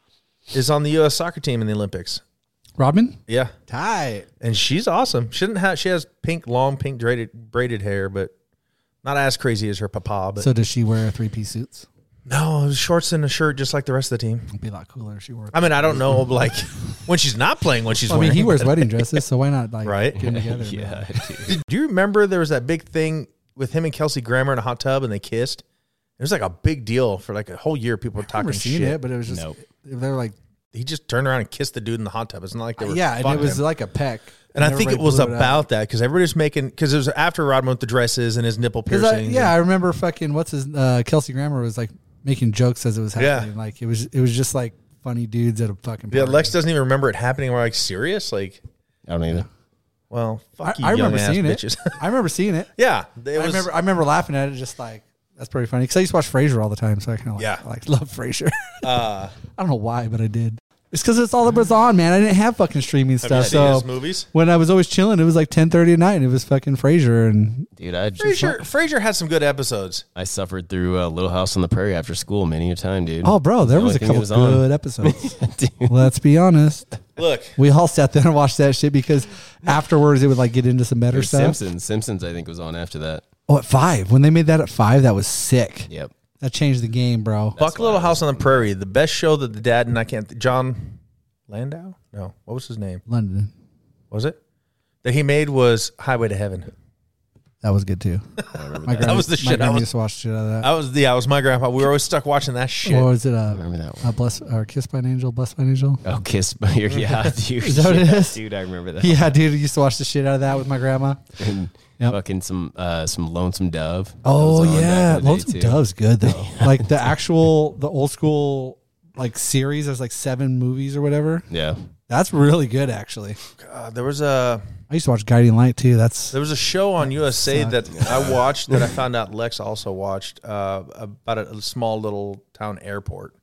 Speaker 4: is on the U.S. soccer team in the Olympics.
Speaker 7: Robin?
Speaker 4: Yeah.
Speaker 7: Tight.
Speaker 4: And she's awesome. She has long pink braided hair, but not as crazy as her papa. But
Speaker 7: So does she wear 3-piece suits?
Speaker 4: no, it was shorts and a shirt, just like the rest of the team.
Speaker 7: It'd be a lot cooler if she wore.
Speaker 4: I mean, I don't know, like when she's not playing, when she's
Speaker 7: I mean,
Speaker 4: wearing.
Speaker 7: he wears wedding dresses, so why not like
Speaker 4: Right.
Speaker 7: get them together?
Speaker 5: Yeah,
Speaker 7: man?
Speaker 5: dude.
Speaker 4: Do you remember there was that big thing with him and Kelsey Grammer in a hot tub and they kissed? It was like a big deal for like a whole year. People were
Speaker 7: I've
Speaker 4: talking
Speaker 7: never seen
Speaker 4: shit.
Speaker 7: it, but it was just
Speaker 5: Nope.
Speaker 7: they were like,
Speaker 4: He just turned around and kissed the dude in the hot tub. It's not like they were.
Speaker 7: yeah, and it
Speaker 4: fucking.
Speaker 7: was like a peck.
Speaker 4: And I think it
Speaker 7: everybody
Speaker 4: was
Speaker 7: blew out.
Speaker 4: about that because everybody's making because it was after Rodman with the dresses and his nipple
Speaker 7: 'Cause
Speaker 4: piercings.
Speaker 7: I remember fucking what's his Kelsey Grammer was like making jokes as it was
Speaker 4: Yeah.
Speaker 7: happening. Like it was just like funny dudes at a fucking
Speaker 4: Yeah,
Speaker 7: party.
Speaker 4: Lex doesn't even remember it happening. We're like, serious? Like,
Speaker 5: I don't either.
Speaker 4: well, fuck you,
Speaker 7: I
Speaker 4: young
Speaker 7: remember
Speaker 4: ass
Speaker 7: seeing
Speaker 4: bitches.
Speaker 7: it. I remember seeing it.
Speaker 4: Yeah, it was.
Speaker 7: I remember laughing at it, just like that's pretty funny. Because I used to watch Frasier all the time, so I kind of
Speaker 4: Yeah.
Speaker 7: love Frasier.
Speaker 4: Uh,
Speaker 7: I don't know why, but I did. It's because it's all that was on, man. I didn't have fucking streaming
Speaker 4: have you
Speaker 7: stuff,
Speaker 4: seen
Speaker 7: so
Speaker 4: his movies?
Speaker 7: when I was always chilling, it was like 10:30 at night, and it was fucking Frasier, and
Speaker 5: Dude, I
Speaker 4: Frasier had some good episodes.
Speaker 5: I suffered through Little House on the Prairie after school many a time, dude.
Speaker 7: oh, bro, there
Speaker 5: The
Speaker 7: was
Speaker 5: only
Speaker 7: a
Speaker 5: thing
Speaker 7: couple
Speaker 5: that was on.
Speaker 7: good episodes.
Speaker 5: Dude.
Speaker 7: Let's be honest.
Speaker 4: Look,
Speaker 7: We all sat there and watched that shit because afterwards it would like get into some better stuff.
Speaker 5: Simpsons, I think, was on after that.
Speaker 7: Oh, at 5. When they made that at 5, that was sick.
Speaker 5: Yep.
Speaker 7: That changed the game, bro.
Speaker 4: Buck Little House on the Prairie, the best show that the dad and I can't. John Landau? No, what was his name?
Speaker 7: London.
Speaker 4: Was it that he made was Highway to Heaven?
Speaker 7: That was good too.
Speaker 5: I remember
Speaker 7: My
Speaker 5: that.
Speaker 7: grandma
Speaker 4: was the
Speaker 7: my
Speaker 4: shit I
Speaker 7: grandma
Speaker 4: was-
Speaker 7: used to watch shit out of that.
Speaker 4: I was my grandpa. We were always stuck watching that shit.
Speaker 7: Or was it
Speaker 5: I remember that one.
Speaker 7: Bless or Kissed by an Angel, Blessed by an Angel?
Speaker 5: Oh, Kiss by Your Yeah, dude.
Speaker 7: Is that what it
Speaker 5: Yeah,
Speaker 7: is?
Speaker 5: Dude, I remember that.
Speaker 7: Yeah, dude, I used to watch the shit out of that with my grandma.
Speaker 5: And
Speaker 7: Yep.
Speaker 5: fucking some Lonesome Dove. That
Speaker 7: Oh
Speaker 5: was on back
Speaker 7: yeah,
Speaker 5: in the day,
Speaker 7: Lonesome
Speaker 5: too.
Speaker 7: Dove's good though. Like the old school like series. There's like 7 movies or whatever.
Speaker 5: Yeah.
Speaker 7: That's really good actually.
Speaker 4: There was a
Speaker 7: I used to watch Guiding Light too. That's
Speaker 4: show on USA
Speaker 7: sucked.
Speaker 4: that I watched that I found out Lex also watched about a small little town airport.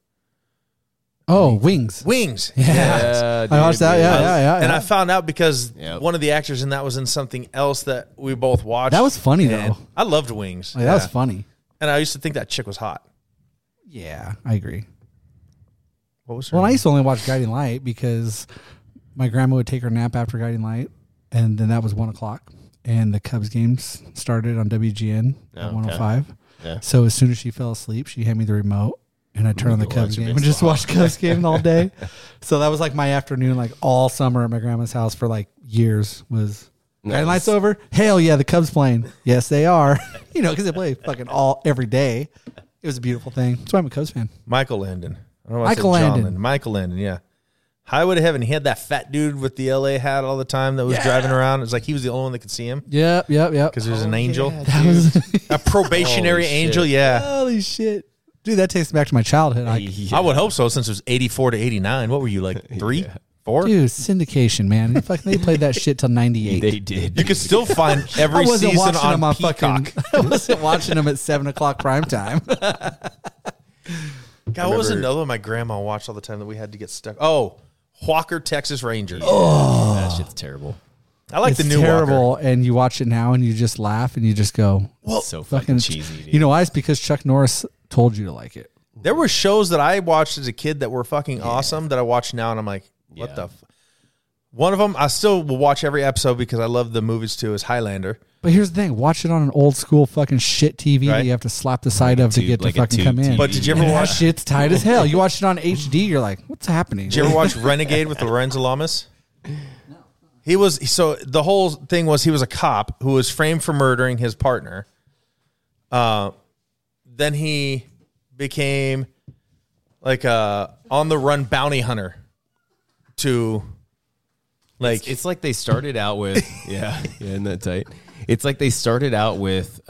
Speaker 7: Wings.
Speaker 4: Wings.
Speaker 7: Yeah.
Speaker 5: Dude,
Speaker 7: I watched that. Yeah.
Speaker 4: And I found out because
Speaker 5: Yep.
Speaker 4: one of the actors in that was in something else that we both watched.
Speaker 7: That was funny
Speaker 4: And
Speaker 7: though.
Speaker 4: I loved Wings.
Speaker 7: Like, that was funny.
Speaker 4: And I used to think that chick was hot.
Speaker 7: Yeah, I agree.
Speaker 4: What was her
Speaker 7: Well, I
Speaker 4: name?
Speaker 7: used to only watch Guiding Light because my grandma would take her nap after Guiding Light, and then that was 1:00, and the Cubs games started on WGN at
Speaker 5: Okay.
Speaker 7: 105.
Speaker 5: Yeah.
Speaker 7: So as soon as she fell asleep, she handed me the remote, and I'd turn on the
Speaker 5: Go
Speaker 7: Cubs
Speaker 5: watch a
Speaker 7: game and just
Speaker 5: baseball.
Speaker 7: watch Cubs game all day. So that was like my afternoon, like all summer at my grandma's house for like years was guiding lights over. Hell yeah, the Cubs playing. Yes, they are. Because they play fucking every day. It was a beautiful thing. That's why I'm a Cubs fan.
Speaker 4: Michael Landon. I don't know why I said
Speaker 7: Michael
Speaker 4: John
Speaker 7: Landon.
Speaker 4: Michael Landon, yeah. Highway to Heaven. He had that fat dude with the LA hat all the time that was driving around. It was like he was the only one that could see him
Speaker 7: Yep.
Speaker 4: because he was an angel.
Speaker 7: That was
Speaker 4: A probationary
Speaker 5: Holy
Speaker 4: angel,
Speaker 5: shit.
Speaker 4: yeah.
Speaker 7: holy shit. Dude, that takes me back to my childhood.
Speaker 4: I would hope so since it was 84 to 89. What were you, like 3, 4?
Speaker 7: Dude, syndication, man. They played that shit till 98.
Speaker 5: They did.
Speaker 4: You could still find
Speaker 7: I
Speaker 4: every
Speaker 7: wasn't
Speaker 4: season
Speaker 7: watching them
Speaker 4: on
Speaker 7: on
Speaker 4: Peacock.
Speaker 7: fucking. I wasn't watching them at 7:00 prime time.
Speaker 4: God, what was another one my grandma watched all the time that we had to get stuck? Oh, Walker, Texas Ranger.
Speaker 5: That shit's terrible.
Speaker 4: I like
Speaker 7: It's
Speaker 4: the new
Speaker 7: terrible,
Speaker 4: Walker.
Speaker 7: and you watch it now, and you just laugh, and you just go,
Speaker 5: It's so
Speaker 7: "Fucking
Speaker 5: fucking cheesy, dude.
Speaker 7: You know why? It's because Chuck Norris told you to like it.
Speaker 4: There were shows that I watched as a kid that were fucking awesome that I watch now, and I'm like, what
Speaker 5: Yeah.
Speaker 4: the One of them, I still will watch every episode because I love the movies too, is Highlander.
Speaker 7: But here's the thing: watch it on an old school fucking shit TV
Speaker 4: Right.
Speaker 7: that you have to slap the side of to
Speaker 5: tube-
Speaker 7: get
Speaker 5: like
Speaker 7: to
Speaker 5: a
Speaker 7: fucking
Speaker 5: tube
Speaker 7: come in.
Speaker 5: TV.
Speaker 4: But did you ever
Speaker 7: And that
Speaker 4: watch?
Speaker 7: shit's tight as hell. You watch it on HD, you're like, what's happening?
Speaker 4: Did you ever watch Renegade with Lorenzo Lamas? He was so the whole thing was he was a cop who was framed for murdering his partner. Then he became like a on the run bounty hunter to like
Speaker 5: It's like they started out with yeah, isn't that tight? It's like they started out with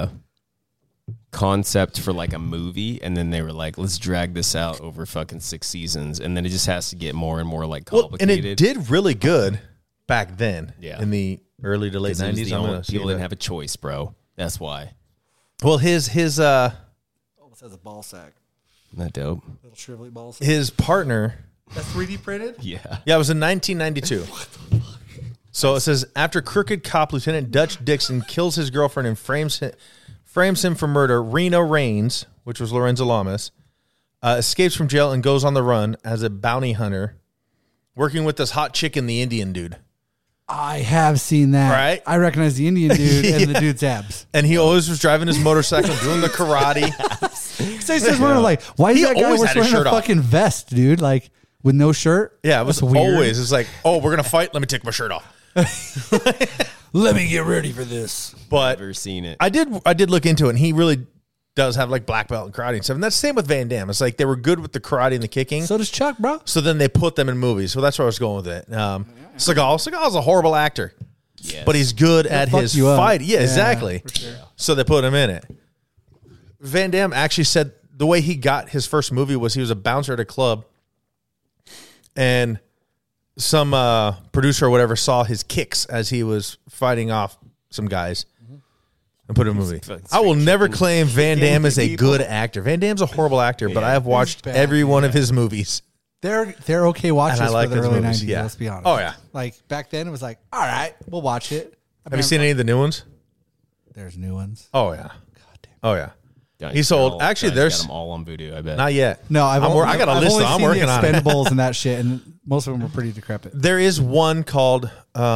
Speaker 5: concept for like a movie, and then they were like, let's drag this out over fucking 6 seasons, and then it just has to get more and more like
Speaker 4: well, and
Speaker 5: complicated.
Speaker 4: it did really good back then.
Speaker 5: Yeah.
Speaker 4: In the early to late
Speaker 5: 'Cause it was
Speaker 4: '90s.
Speaker 5: the
Speaker 4: I'm
Speaker 5: only-
Speaker 4: gonna see
Speaker 5: people didn't
Speaker 4: that.
Speaker 5: have a choice, bro. That's why.
Speaker 4: Well, his
Speaker 7: Almost has a ball sack,
Speaker 5: Isn't that dope?
Speaker 7: little shrivelly ball sack.
Speaker 4: his partner.
Speaker 7: That's 3D printed.
Speaker 5: Yeah.
Speaker 4: Yeah, it was in 1992. So it says after crooked cop Lieutenant Dutch Dixon kills his girlfriend and frames him for murder, Reno Raines, which was Lorenzo Lamas, escapes from jail and goes on the run as a bounty hunter, working with this hot chick and the Indian dude.
Speaker 7: I have seen that.
Speaker 4: Right?
Speaker 7: I recognize the Indian dude and the dude's abs.
Speaker 4: And he always was driving his motorcycle, doing the karate.
Speaker 7: So I was wondering, like, why is
Speaker 4: He
Speaker 7: that guy
Speaker 4: always
Speaker 7: wearing
Speaker 4: had his
Speaker 7: a
Speaker 4: shirt off.
Speaker 7: fucking vest, dude? Like, with no shirt?
Speaker 4: Yeah, it was
Speaker 7: That's weird.
Speaker 4: always. It's like, oh, we're gonna fight. Let me take my shirt off.
Speaker 7: Let me get ready for this.
Speaker 4: But
Speaker 5: Never seen it.
Speaker 4: I did look into it, and he really does have like black belt and karate and stuff. And that's the same with Van Damme. It's like they were good with the karate and the kicking.
Speaker 7: So does Chuck, bro.
Speaker 4: So then they put them in movies. So that's where I was going with it. Seagal's a horrible actor,
Speaker 5: Yes.
Speaker 4: but he's good at
Speaker 7: fuck
Speaker 4: his
Speaker 7: you up.
Speaker 4: fight. Yeah,
Speaker 7: Yeah,
Speaker 4: exactly.
Speaker 7: for sure.
Speaker 4: So they put him in it. Van Damme actually said the way he got his first movie was he was a bouncer at a club, and some producer or whatever saw his kicks as he was fighting off some guys. And put him in a movie.
Speaker 5: fucking
Speaker 4: I will
Speaker 5: straight
Speaker 4: never
Speaker 5: kicking-
Speaker 4: claim Van Damme is a
Speaker 5: people.
Speaker 4: good actor. Van Damme's a horrible actor, but I have watched
Speaker 7: bad,
Speaker 4: every one of his movies.
Speaker 7: They're okay watches
Speaker 4: And I like
Speaker 7: for the
Speaker 4: those
Speaker 7: early
Speaker 4: movies,
Speaker 7: 90s,
Speaker 4: yeah.
Speaker 7: let's be honest.
Speaker 4: Oh, yeah.
Speaker 7: Like, back then, it was like, all right, we'll watch it.
Speaker 4: Have you seen any of the new ones?
Speaker 7: There's new ones.
Speaker 4: Oh yeah. Oh yeah.
Speaker 5: Yeah,
Speaker 4: He sold-
Speaker 5: all-
Speaker 4: actually,
Speaker 5: guys
Speaker 4: there's-
Speaker 5: got them all on Voodoo. I bet.
Speaker 4: Not yet.
Speaker 7: No, I
Speaker 4: got a list.
Speaker 7: only
Speaker 4: I'm
Speaker 7: seen
Speaker 4: working
Speaker 7: the
Speaker 4: on it.
Speaker 7: Expendables and that shit, and most of them were pretty decrepit.
Speaker 4: There is one called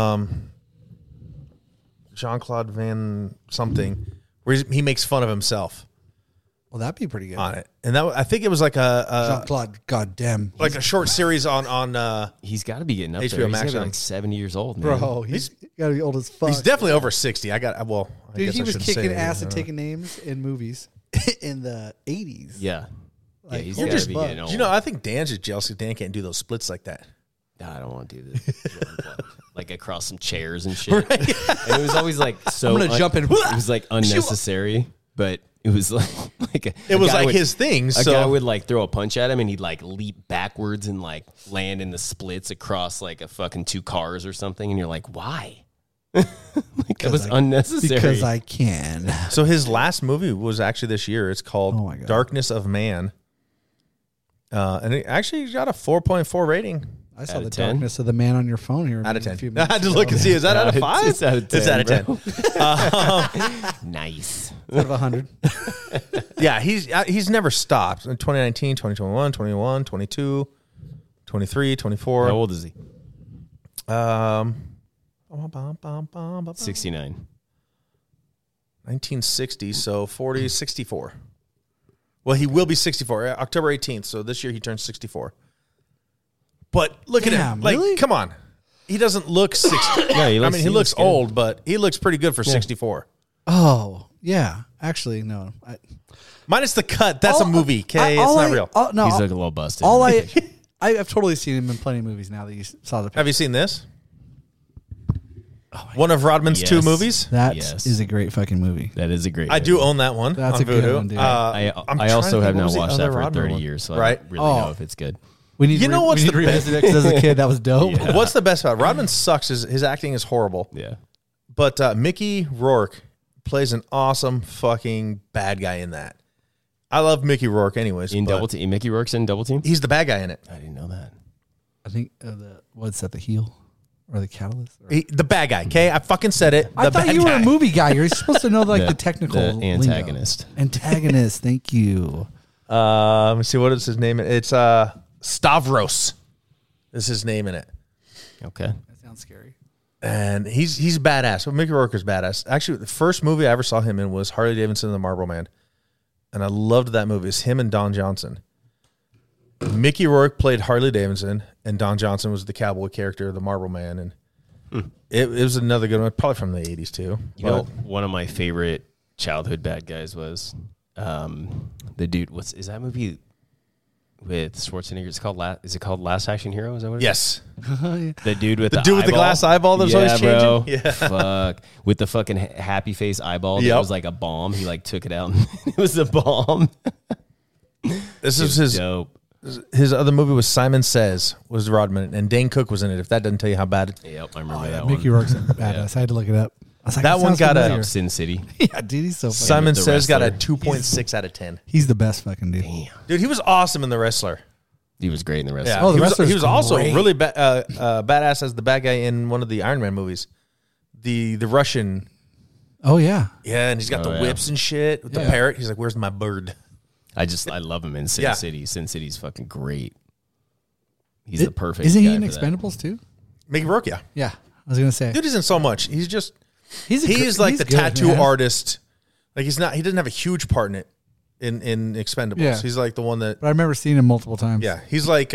Speaker 4: Jean-Claude Van something where he makes fun of himself
Speaker 7: Well, that'd be pretty good.
Speaker 4: on it, and that I think it was like a
Speaker 7: Jean-Claude, goddamn.
Speaker 4: like a short series on.
Speaker 5: He's got to be getting up
Speaker 4: HBO
Speaker 5: there. He's
Speaker 4: Max
Speaker 5: got to be
Speaker 4: on.
Speaker 5: like 70 years old, man.
Speaker 7: Bro, he's got to be old as fuck.
Speaker 4: He's definitely over 60. I guess
Speaker 7: Dude,
Speaker 4: I
Speaker 7: he was
Speaker 4: shouldn't say
Speaker 7: kicking
Speaker 4: it.
Speaker 7: ass
Speaker 4: I
Speaker 7: and
Speaker 4: don't know.
Speaker 7: taking names in movies in the 80s.
Speaker 5: Yeah. Yeah,
Speaker 7: Like,
Speaker 5: he's
Speaker 7: you're
Speaker 5: got to
Speaker 7: just
Speaker 5: be
Speaker 7: bugged.
Speaker 5: getting old.
Speaker 4: You know, I think Dan's just jealous because Dan can't do those splits like that.
Speaker 5: Nah, I don't want to do this. Like across some chairs and shit. And it was always like so.
Speaker 7: I'm gonna jump in.
Speaker 5: It was like unnecessary, but it was like
Speaker 4: It was like his thing.
Speaker 5: A
Speaker 4: So
Speaker 5: guy would like throw a punch at him, and he'd like leap backwards and like land in the splits across like a fucking 2 cars or something. And you're like, why? Like it was unnecessary.
Speaker 7: Because I can.
Speaker 4: So his last movie was actually this year. It's called
Speaker 7: Oh my God.
Speaker 4: Darkness of Man. And it actually got a 4.4 rating
Speaker 7: I saw
Speaker 5: Out of
Speaker 7: the
Speaker 5: 10?
Speaker 7: darkness of the man on your phone here.
Speaker 4: out of
Speaker 7: a
Speaker 4: 10.
Speaker 7: few
Speaker 4: I
Speaker 7: minutes
Speaker 4: had to
Speaker 7: ago.
Speaker 4: look and see, is that out of 5?
Speaker 5: It's out of 10.
Speaker 4: It's out of 10.
Speaker 5: Nice.
Speaker 7: Out of 100.
Speaker 4: Yeah, he's never stopped. In 2019, 2021, 21, 22, 23, 24.
Speaker 5: How old is he?
Speaker 4: 1960,
Speaker 5: 69.
Speaker 4: so 40, 64. Well, he will be 64, October 18th. So this year he turns 64. But look at him. Like,
Speaker 7: really?
Speaker 4: come on. He doesn't look 60.
Speaker 5: No, he
Speaker 4: he looks
Speaker 5: good.
Speaker 4: old, but he looks pretty good for 64.
Speaker 7: Oh, yeah. Actually, no.
Speaker 4: Minus the cut. That's a movie, okay? It's not real.
Speaker 7: No,
Speaker 5: He's like a little busted.
Speaker 7: I've totally seen him in plenty of movies now that you saw the picture.
Speaker 4: Have you seen this? One of Rodman's
Speaker 5: Yes.
Speaker 4: 2 movies?
Speaker 7: That
Speaker 5: Yes.
Speaker 7: is a great fucking movie.
Speaker 5: That is a great.
Speaker 4: I do
Speaker 5: movie.
Speaker 4: own that one.
Speaker 7: That's
Speaker 4: on
Speaker 7: a good
Speaker 4: Vudu.
Speaker 7: one, dude.
Speaker 5: I
Speaker 4: I'm
Speaker 5: also
Speaker 4: trying to
Speaker 5: have
Speaker 4: think, what
Speaker 5: not
Speaker 4: was the
Speaker 5: watched
Speaker 4: other
Speaker 5: that for
Speaker 4: Rodman
Speaker 5: 30
Speaker 4: one?
Speaker 5: years, so
Speaker 4: Right.
Speaker 5: I don't really know if it's good.
Speaker 7: We need
Speaker 4: You
Speaker 7: to
Speaker 4: know what's
Speaker 7: we need
Speaker 4: the
Speaker 7: to
Speaker 4: best-
Speaker 7: revisit it 'cause as a kid that was dope.
Speaker 5: Yeah.
Speaker 4: What's the best about it? Rodman sucks. His acting is horrible.
Speaker 5: Yeah.
Speaker 4: But Mickey Rourke plays an awesome fucking bad guy in that. I love Mickey Rourke anyways.
Speaker 5: In
Speaker 4: but
Speaker 5: Double Team, Mickey Rourke's in Double Team.
Speaker 4: He's the bad guy in it.
Speaker 5: I didn't know that.
Speaker 7: I think what's that? The heel or the catalyst? Or-
Speaker 4: The bad guy, okay? I fucking said it.
Speaker 7: I
Speaker 4: The
Speaker 7: thought
Speaker 4: bad
Speaker 7: you were
Speaker 4: guy.
Speaker 7: a movie guy. You're supposed to know like the
Speaker 5: The-
Speaker 7: technical
Speaker 5: the
Speaker 7: lingo.
Speaker 5: antagonist.
Speaker 7: Antagonist. Thank you.
Speaker 4: Let me see. What is his name? It's Stavros. Is his name in it.
Speaker 5: Okay.
Speaker 7: That sounds scary.
Speaker 4: And he's badass. Well, Mickey Rourke is badass. Actually, the first movie I ever saw him in was Harley Davidson and the Marlboro Man. And I loved that movie. It's him and Don Johnson. Mickey Rourke played Harley Davidson, and Don Johnson was the cowboy character, the Marlboro Man. And it was another good one, probably from the 80s too.
Speaker 5: You know, one of my favorite childhood bad guys was the dude. Is that movie with Schwarzenegger? It's called is it called Last Action Hero? Is that what it is?
Speaker 4: Yes.
Speaker 5: The dude with the
Speaker 4: dude with the
Speaker 5: eyeball?
Speaker 4: glass eyeball that was always changing?
Speaker 5: Bro.
Speaker 4: Yeah.
Speaker 5: Fuck. With the fucking happy face eyeball that
Speaker 4: Yep.
Speaker 5: was like a bomb. He like took it out and it was a bomb.
Speaker 4: This is
Speaker 5: Dope.
Speaker 4: his other movie was Simon Says, was Rodman, and Dane Cook was in it. If that doesn't tell you how bad.
Speaker 5: Yep, I remember that
Speaker 7: Mickey
Speaker 5: one.
Speaker 7: Rourke's badass. I had to look it up. I was like,
Speaker 4: That one
Speaker 7: sounds
Speaker 4: got a-
Speaker 7: familiar.
Speaker 5: Sin City.
Speaker 7: Yeah, dude, he's so funny.
Speaker 4: Simon
Speaker 5: the
Speaker 4: Says got a
Speaker 5: wrestler.
Speaker 4: 2.6 out of 10.
Speaker 7: He's the best fucking dude.
Speaker 5: Damn.
Speaker 4: Dude, he was awesome in The Wrestler.
Speaker 5: He was great in the rest.
Speaker 4: Yeah,
Speaker 7: Oh, The
Speaker 4: he
Speaker 7: Wrestler's
Speaker 4: was also
Speaker 7: great.
Speaker 4: really badass as the bad guy in one of the Iron Man movies. The Russian,
Speaker 7: Oh yeah.
Speaker 4: yeah, and he's got the
Speaker 5: yeah.
Speaker 4: whips and shit with the
Speaker 7: Yeah.
Speaker 4: parrot. He's like, "Where's my bird?"
Speaker 5: I love him in Sin
Speaker 4: Yeah.
Speaker 5: City. Sin City's fucking great. He's the perfect.
Speaker 7: Isn't he
Speaker 5: guy
Speaker 7: in
Speaker 5: for that.
Speaker 7: Expendables too?
Speaker 4: Mickey Rourke, yeah.
Speaker 7: Yeah, I was gonna say
Speaker 4: Dude, he's in so much. He's just
Speaker 7: he's
Speaker 4: he's like the
Speaker 7: good,
Speaker 4: tattoo
Speaker 7: man.
Speaker 4: artist. Like he doesn't have a huge part in it in Expendables.
Speaker 7: Yeah.
Speaker 4: He's like the one that,
Speaker 7: But I remember seeing him multiple times.
Speaker 4: yeah, he's like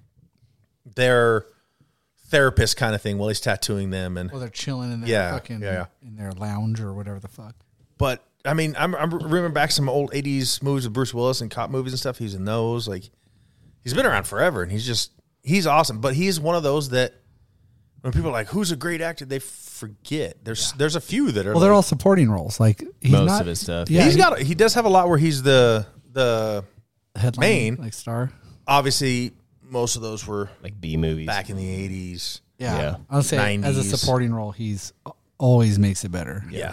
Speaker 4: their therapist kind of thing while he's tattooing them. And
Speaker 7: Well, they're chilling in their
Speaker 4: Yeah,
Speaker 7: fucking
Speaker 4: yeah.
Speaker 7: in their lounge or whatever the fuck.
Speaker 4: but I mean, I remember back some old '80s movies with Bruce Willis and cop movies and stuff. He's in those. Like he's been around forever, and he's awesome. But he's one of those that when people are like, "Who's a great actor?" they forget. There's a few that are.
Speaker 7: Well, they're
Speaker 4: like,
Speaker 7: all supporting roles. Like he's
Speaker 5: Most
Speaker 7: not,
Speaker 5: of his stuff.
Speaker 7: Yeah,
Speaker 4: he does have a lot where he's the
Speaker 7: headline,
Speaker 4: main.
Speaker 7: like star.
Speaker 4: obviously most of those were
Speaker 5: Like B movies.
Speaker 4: back in the 80s.
Speaker 7: Yeah,
Speaker 5: Yeah.
Speaker 7: I'll say as a
Speaker 4: 90s.
Speaker 7: supporting role, he's always makes it better.
Speaker 4: Yeah.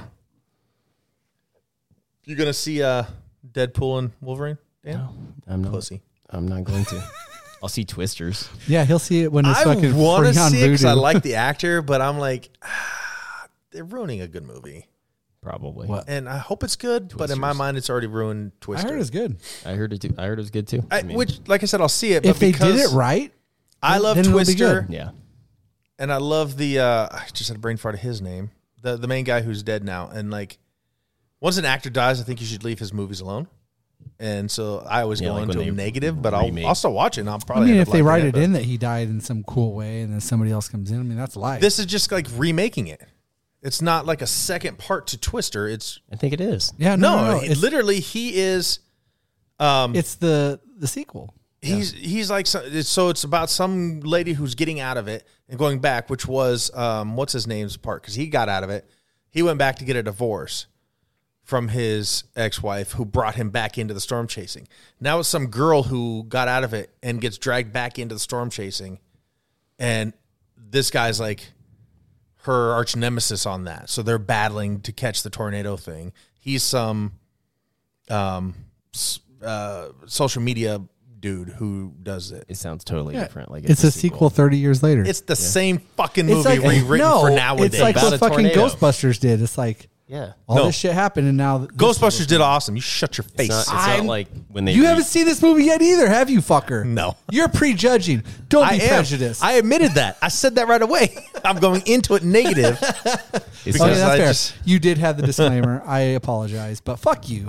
Speaker 4: You gonna see Deadpool and Wolverine? Dan?
Speaker 5: No, I'm not.
Speaker 4: Pussy.
Speaker 5: I'm not going to. I'll see Twisters.
Speaker 7: Yeah, he'll see it when it's
Speaker 4: I
Speaker 7: fucking
Speaker 4: want to
Speaker 7: free on
Speaker 4: see it because I
Speaker 7: Vudu.
Speaker 4: like the actor, but I'm like, they're ruining a good movie.
Speaker 5: Probably.
Speaker 7: What?
Speaker 4: And I hope it's good, but in my
Speaker 5: Twisters.
Speaker 4: mind, it's already ruined
Speaker 7: I
Speaker 4: Twister.
Speaker 7: heard it's good.
Speaker 5: I heard it too. I heard it was good too.
Speaker 4: Which, like I said, I'll see it. But
Speaker 7: If they did
Speaker 4: because
Speaker 7: it right,
Speaker 4: I love
Speaker 7: then it'll be
Speaker 4: Twister,
Speaker 7: good.
Speaker 5: yeah.
Speaker 4: and I love the. I just had a brain fart of his name. The main guy who's dead now, and like, once an actor dies, I think you should leave his movies alone. And so I always
Speaker 5: Yeah,
Speaker 4: go
Speaker 5: like
Speaker 4: into
Speaker 5: when
Speaker 4: a
Speaker 5: they
Speaker 4: negative, but
Speaker 5: remake.
Speaker 4: I'll still watch it. And I'll
Speaker 7: I
Speaker 4: probably.
Speaker 7: mean,
Speaker 4: end
Speaker 7: if
Speaker 4: up
Speaker 7: they
Speaker 4: liking
Speaker 7: write it
Speaker 4: but
Speaker 7: in that he died in some cool way, and then somebody else comes in, I mean, that's life.
Speaker 4: This is just like remaking it. It's not like a second part to Twister. It's
Speaker 5: I think it is.
Speaker 7: yeah, no,
Speaker 4: It's literally he is.
Speaker 7: it's the sequel.
Speaker 4: He's like so it's about some lady who's getting out of it and going back, which was what's his name's part because he got out of it. He went back to get a divorce from his ex-wife who brought him back into the storm chasing. Now it's some girl who got out of it and gets dragged back into the storm chasing, and this guy's like her arch nemesis on that. So they're battling to catch the tornado thing. He's some social media dude who does it.
Speaker 5: It sounds totally
Speaker 7: Yeah,
Speaker 5: different. Like
Speaker 7: it's a sequel 30 years later.
Speaker 4: It's the same fucking
Speaker 7: It's
Speaker 4: movie rewritten
Speaker 7: no,
Speaker 4: for nowadays.
Speaker 7: It's like
Speaker 5: About
Speaker 7: what
Speaker 5: a
Speaker 7: fucking
Speaker 5: tornado.
Speaker 7: Ghostbusters did. It's like
Speaker 5: Yeah.
Speaker 7: All
Speaker 4: No.
Speaker 7: this shit happened, and now
Speaker 4: Ghostbusters did awesome. You shut your face.
Speaker 5: It's not like when they
Speaker 7: You haven't seen this movie yet either, have you, fucker?
Speaker 4: No.
Speaker 7: You're prejudging. Don't be prejudiced.
Speaker 4: I admitted that. I said that right away. I'm going into it negative.
Speaker 5: It's
Speaker 7: Okay,
Speaker 4: because
Speaker 5: not-
Speaker 7: that's fair. You did have the disclaimer. I apologize, but fuck you.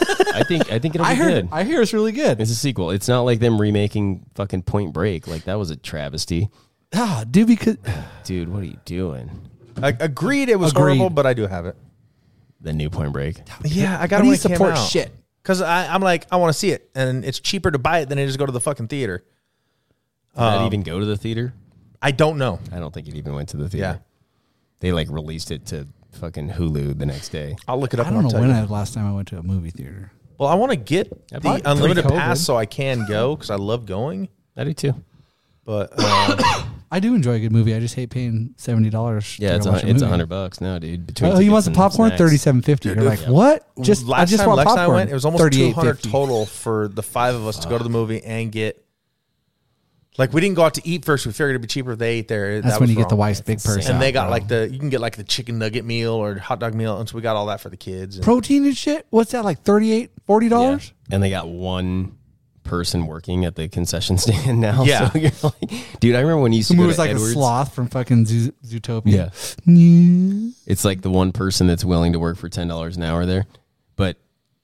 Speaker 5: I think it'll be good.
Speaker 7: I hear it's really good.
Speaker 5: It's a sequel. It's not like them remaking fucking Point Break. Like that was a travesty.
Speaker 7: Dude, because
Speaker 5: Dude, what are you doing?
Speaker 4: I agreed it was
Speaker 7: Agreed.
Speaker 4: horrible, but I do have it.
Speaker 5: The new Point Break.
Speaker 4: Yeah, I got
Speaker 7: how
Speaker 4: it
Speaker 7: do
Speaker 4: when
Speaker 7: you
Speaker 4: it came
Speaker 7: support
Speaker 4: out.
Speaker 7: shit?
Speaker 4: Because I'm like, I want to see it, and it's cheaper to buy it than it is to go to the fucking theater.
Speaker 5: Did that even go to the theater?
Speaker 4: I don't know.
Speaker 5: I don't think it even went to the theater.
Speaker 4: Yeah.
Speaker 5: They like released it to fucking Hulu the next day.
Speaker 4: I'll look it up.
Speaker 7: I
Speaker 4: and
Speaker 7: don't
Speaker 4: I'll
Speaker 7: know
Speaker 4: tell
Speaker 7: when
Speaker 4: you.
Speaker 7: the last time I went to a movie theater.
Speaker 4: Well, I want to get
Speaker 5: I
Speaker 4: the
Speaker 5: bought
Speaker 4: unlimited
Speaker 7: pre-COVID.
Speaker 4: pass so I can go because I love going.
Speaker 5: I do too.
Speaker 4: But
Speaker 7: I do enjoy a good movie. I just hate paying $70.
Speaker 5: Yeah, it's $100 now, dude. Between
Speaker 7: Oh, you want
Speaker 5: tickets
Speaker 7: some
Speaker 5: and
Speaker 7: popcorn?
Speaker 5: snacks.
Speaker 7: $37.50. You're like, what? I just
Speaker 4: last time
Speaker 7: want
Speaker 4: Lex and I
Speaker 7: popcorn.
Speaker 4: went, it was almost $200
Speaker 7: $38.50.
Speaker 4: total for the 5 of us to go to the movie and get. Like we didn't go out to eat first. We figured it'd be cheaper if they ate there.
Speaker 7: That's
Speaker 4: That
Speaker 7: when
Speaker 4: was
Speaker 7: you get the
Speaker 4: wrong.
Speaker 7: wife's big purse.
Speaker 4: And
Speaker 7: out,
Speaker 4: they got
Speaker 7: bro.
Speaker 4: like you can get like the chicken nugget meal or hot dog meal, and so we got all that for the kids. And
Speaker 7: protein and shit. What's that like? $38, $40?
Speaker 5: Yeah. And they got one person working at the concession stand now.
Speaker 4: Yeah.
Speaker 5: So you're like, dude, I remember when you used
Speaker 7: The
Speaker 5: to go
Speaker 7: movie's
Speaker 5: to
Speaker 7: like
Speaker 5: Edwards.
Speaker 7: a sloth from fucking Zootopia.
Speaker 5: Yeah. It's like the one person that's willing to work for $10 an hour there. But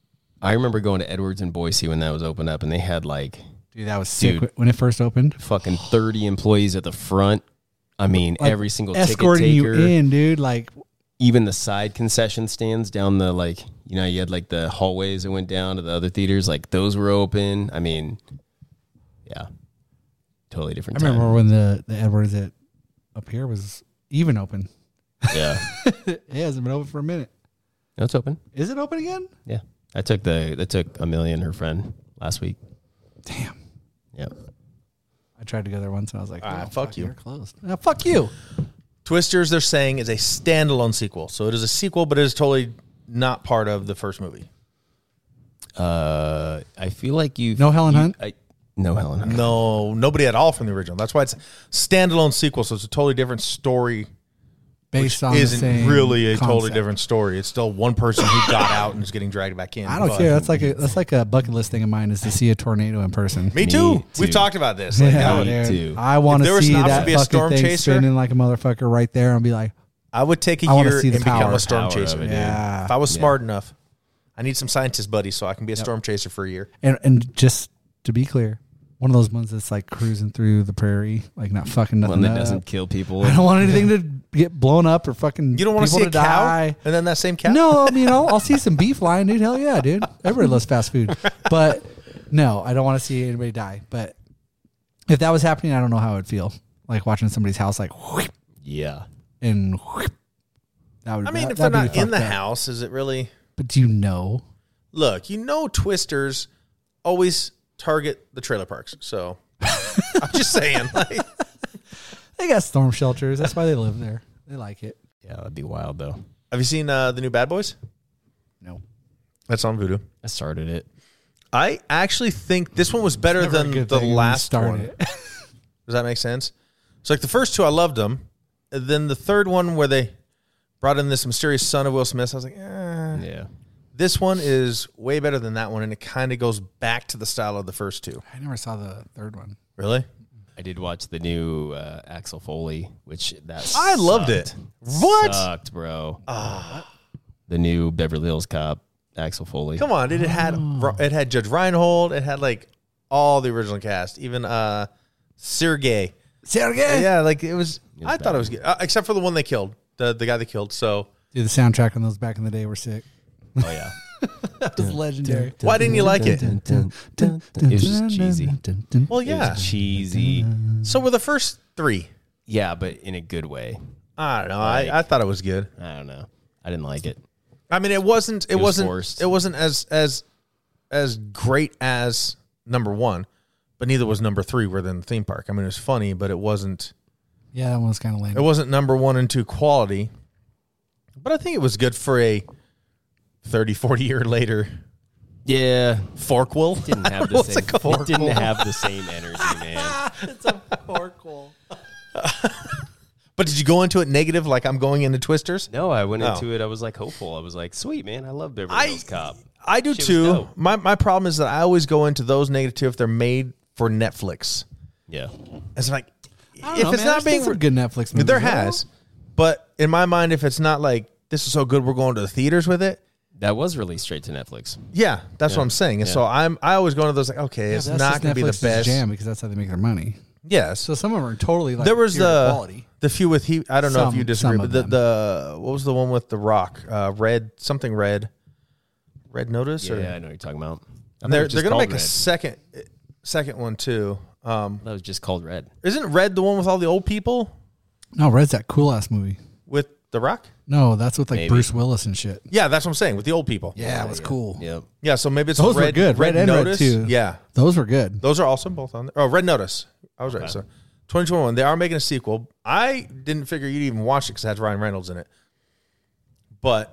Speaker 5: I remember going to Edwards in Boise when that was opened up, and they had like
Speaker 7: Dude, that was sick
Speaker 5: Dude.
Speaker 7: when it first opened.
Speaker 5: fucking 30 employees at the front. I mean,
Speaker 7: Like,
Speaker 5: every single ticket
Speaker 7: escorting you
Speaker 5: taker,
Speaker 7: in, dude. Like,
Speaker 5: even the side concession stands down the like, you know, you had like the hallways that went down to the other theaters, like those were open. I mean, yeah, totally different.
Speaker 7: I remember
Speaker 5: time.
Speaker 7: when the Edwards up here was even open.
Speaker 5: Yeah,
Speaker 7: It hasn't been open for a minute.
Speaker 5: no, it's open.
Speaker 7: Is it open again?
Speaker 5: Yeah, I took Amelia and her friend last week.
Speaker 7: Damn.
Speaker 5: Yeah,
Speaker 7: I tried to go there once and I was like,
Speaker 4: fuck you.
Speaker 7: You're closed. Fuck you.
Speaker 4: Twisters, they're saying, is a standalone sequel. So it is a sequel, but it is totally not part of the first movie.
Speaker 5: I feel like
Speaker 7: No Helen Hunt?
Speaker 5: No Helen Hunt.
Speaker 4: No, nobody at all from the original. That's why it's standalone sequel. So it's a totally different story.
Speaker 7: Based on the
Speaker 4: Isn't
Speaker 7: same
Speaker 4: really a totally
Speaker 7: concept.
Speaker 4: different story. It's still one person who got out and is getting dragged back in.
Speaker 7: I don't
Speaker 4: But-
Speaker 7: care. That's like a bucket list thing of mine is to see a tornado in person.
Speaker 4: Me too.
Speaker 5: Me
Speaker 4: We've
Speaker 5: too.
Speaker 4: talked about this. Like,
Speaker 7: Yeah,
Speaker 4: I, would,
Speaker 7: dude.
Speaker 5: too.
Speaker 7: I want
Speaker 4: If there
Speaker 7: to
Speaker 4: was
Speaker 7: see
Speaker 4: an option
Speaker 7: that
Speaker 4: to be a
Speaker 7: fucking
Speaker 4: storm
Speaker 7: thing
Speaker 4: chaser-
Speaker 7: spinning like a motherfucker right there and be like,
Speaker 4: I would take a
Speaker 7: I wanna
Speaker 4: year
Speaker 7: see the
Speaker 4: and become
Speaker 7: power
Speaker 4: a storm
Speaker 5: of
Speaker 4: chaser.
Speaker 5: it, dude.
Speaker 7: yeah.
Speaker 4: If I was smart enough, I need some scientist buddies so I can be a storm chaser for a year.
Speaker 7: And just to be clear, one of those ones that's like cruising through the prairie, like not fucking nothing
Speaker 5: One that
Speaker 7: up.
Speaker 5: doesn't kill people.
Speaker 7: I don't want anything to get blown up or fucking.
Speaker 4: You don't want to
Speaker 7: people
Speaker 4: see a cow?
Speaker 7: die.
Speaker 4: And then that same cow?
Speaker 7: No, I mean, I'll see some beef flying, dude. Hell yeah, dude. Everybody loves fast food. But no, I don't want to see anybody die. But if that was happening, I don't know how it would feel. Like watching somebody's house, like, whoop,
Speaker 5: Yeah.
Speaker 7: and whoop. That would.
Speaker 4: I mean,
Speaker 7: that-
Speaker 4: if they're
Speaker 7: that'd be
Speaker 4: not in the
Speaker 7: fucked up.
Speaker 4: house, is it really?
Speaker 7: But do you know?
Speaker 4: Look, Twisters always target the trailer parks. So I'm just saying. Like,
Speaker 7: They got storm shelters. That's why they live there. They like it.
Speaker 5: Yeah, that'd be wild though.
Speaker 4: have you seen the new Bad Boys?
Speaker 7: No.
Speaker 4: That's on Vudu.
Speaker 5: I started it.
Speaker 4: I actually think this one was better
Speaker 7: Never a
Speaker 4: than
Speaker 7: good
Speaker 4: the
Speaker 7: thing when you
Speaker 4: last
Speaker 7: start
Speaker 4: one.
Speaker 7: it.
Speaker 4: Does that make sense? So like the first two, I loved them. And then the third one where they brought in this mysterious son of Will Smith, I was like,
Speaker 5: Yeah.
Speaker 4: This one is way better than that one, and it kind of goes back to the style of the first two.
Speaker 7: I never saw the third one.
Speaker 4: Really?
Speaker 5: I did watch the new Axel Foley, which
Speaker 4: I loved it. What?
Speaker 5: Sucked, bro. The new Beverly Hills Cop, Axel Foley.
Speaker 4: Come on, dude. It had Judge Reinhold. It had like all the original cast, even Sergey.
Speaker 7: Sergey.
Speaker 4: Yeah, like it was.
Speaker 5: was
Speaker 4: I thought
Speaker 5: bad.
Speaker 4: it was good, except for the one they killed, the guy they killed. So
Speaker 7: Dude, the soundtrack on those back in the day were sick.
Speaker 5: Oh yeah.
Speaker 7: That was legendary.
Speaker 4: why didn't you like it?
Speaker 5: It was just cheesy.
Speaker 4: Well,
Speaker 5: It
Speaker 4: yeah.
Speaker 5: was cheesy.
Speaker 4: So were the first three.
Speaker 5: Yeah, but in a good way.
Speaker 4: I don't know.
Speaker 5: Like-
Speaker 4: I thought it was good.
Speaker 5: I don't know. I didn't like it.
Speaker 4: I mean, it wasn't. It
Speaker 5: was
Speaker 4: wasn't.
Speaker 5: forced.
Speaker 4: It wasn't as great as number one, but neither was number three. Within the theme park. I mean, it was funny, but it wasn't.
Speaker 7: Yeah, that one was kind of lame.
Speaker 4: It wasn't number 1 and 2 quality. But I think it was good for a 30, 40 year later
Speaker 5: Yeah.
Speaker 4: forkwill.
Speaker 5: Didn't have the
Speaker 4: What's
Speaker 5: same.
Speaker 4: it called?
Speaker 5: It didn't have the same energy, man.
Speaker 7: It's a forkful.
Speaker 4: But did you go into it negative like I'm going into Twisters?
Speaker 5: No, I went
Speaker 4: Oh.
Speaker 5: into it. I was like hopeful. I was like, sweet, man. I love Beverly Hills Cop.
Speaker 4: I do
Speaker 5: Shit was
Speaker 4: too.
Speaker 5: dope.
Speaker 4: My problem is that I always go into those negative too if they're made for Netflix.
Speaker 5: Yeah.
Speaker 4: It's like
Speaker 7: I don't
Speaker 4: if
Speaker 7: know,
Speaker 4: it's
Speaker 7: man.
Speaker 4: not
Speaker 7: There's been
Speaker 4: being
Speaker 7: some good Netflix movies.
Speaker 4: there
Speaker 7: though.
Speaker 4: has, but in my mind, if it's not like this is so good, we're going to the theaters with it.
Speaker 5: That was released straight to Netflix.
Speaker 4: Yeah, that's what I'm saying. And so I always go into those like, okay,
Speaker 7: Yeah,
Speaker 4: it's
Speaker 7: but that's
Speaker 4: not
Speaker 7: just
Speaker 4: going to be the
Speaker 7: Netflix's
Speaker 4: best.
Speaker 7: jam because that's how they make their money.
Speaker 4: Yes.
Speaker 7: So some of them are totally like
Speaker 4: There was
Speaker 7: pure
Speaker 4: the
Speaker 7: quality.
Speaker 4: few with I don't know if
Speaker 7: Some-
Speaker 4: you disagree,
Speaker 7: some
Speaker 4: but
Speaker 7: of
Speaker 4: the what was the one with the Rock? Red Notice.
Speaker 5: Yeah,
Speaker 4: or?
Speaker 5: I know what you're talking about.
Speaker 4: And they're
Speaker 5: That was
Speaker 4: going to
Speaker 5: called
Speaker 4: make a second one too.
Speaker 5: That was just called Red.
Speaker 4: Isn't Red the one with all the old people
Speaker 7: No, Red's that cool ass movie.
Speaker 4: with the Rock?
Speaker 7: No, that's with like
Speaker 5: Maybe.
Speaker 7: Bruce Willis and shit.
Speaker 4: Yeah, that's what I'm saying with the old people.
Speaker 7: Yeah, it was cool.
Speaker 5: Yep.
Speaker 4: Yeah, so maybe it's
Speaker 7: Those were
Speaker 4: Red,
Speaker 7: good. Red and Red
Speaker 4: Notice.
Speaker 7: too.
Speaker 4: Yeah,
Speaker 7: Those were good.
Speaker 4: those are also both on there. Oh, Red Notice. I was right. So 2021, they are making a sequel. I didn't figure you'd even watch it because it has Ryan Reynolds in it. But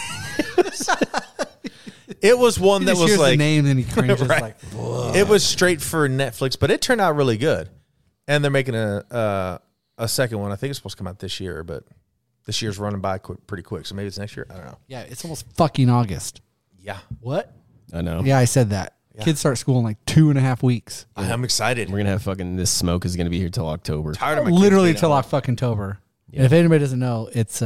Speaker 4: it was one
Speaker 7: He
Speaker 4: that
Speaker 7: just
Speaker 4: was
Speaker 7: hears
Speaker 4: like
Speaker 7: the name and he cringes
Speaker 4: Right.
Speaker 7: like, whoa.
Speaker 4: it was straight for Netflix, but it turned out really good. And they're making a second one. I think it's supposed to come out this year, but this year's running by pretty quick. So maybe it's next year. I don't know.
Speaker 7: Yeah, it's almost fucking August.
Speaker 4: Yeah,
Speaker 7: What?
Speaker 5: I know.
Speaker 7: Yeah, I said that. Kids start school in like 2.5 weeks.
Speaker 4: I'm excited.
Speaker 5: We're going to have fucking this smoke is going to be here till October.
Speaker 4: Tired of my kids
Speaker 7: Literally
Speaker 4: being
Speaker 7: till
Speaker 4: out.
Speaker 7: fucking October. And if anybody doesn't know, it's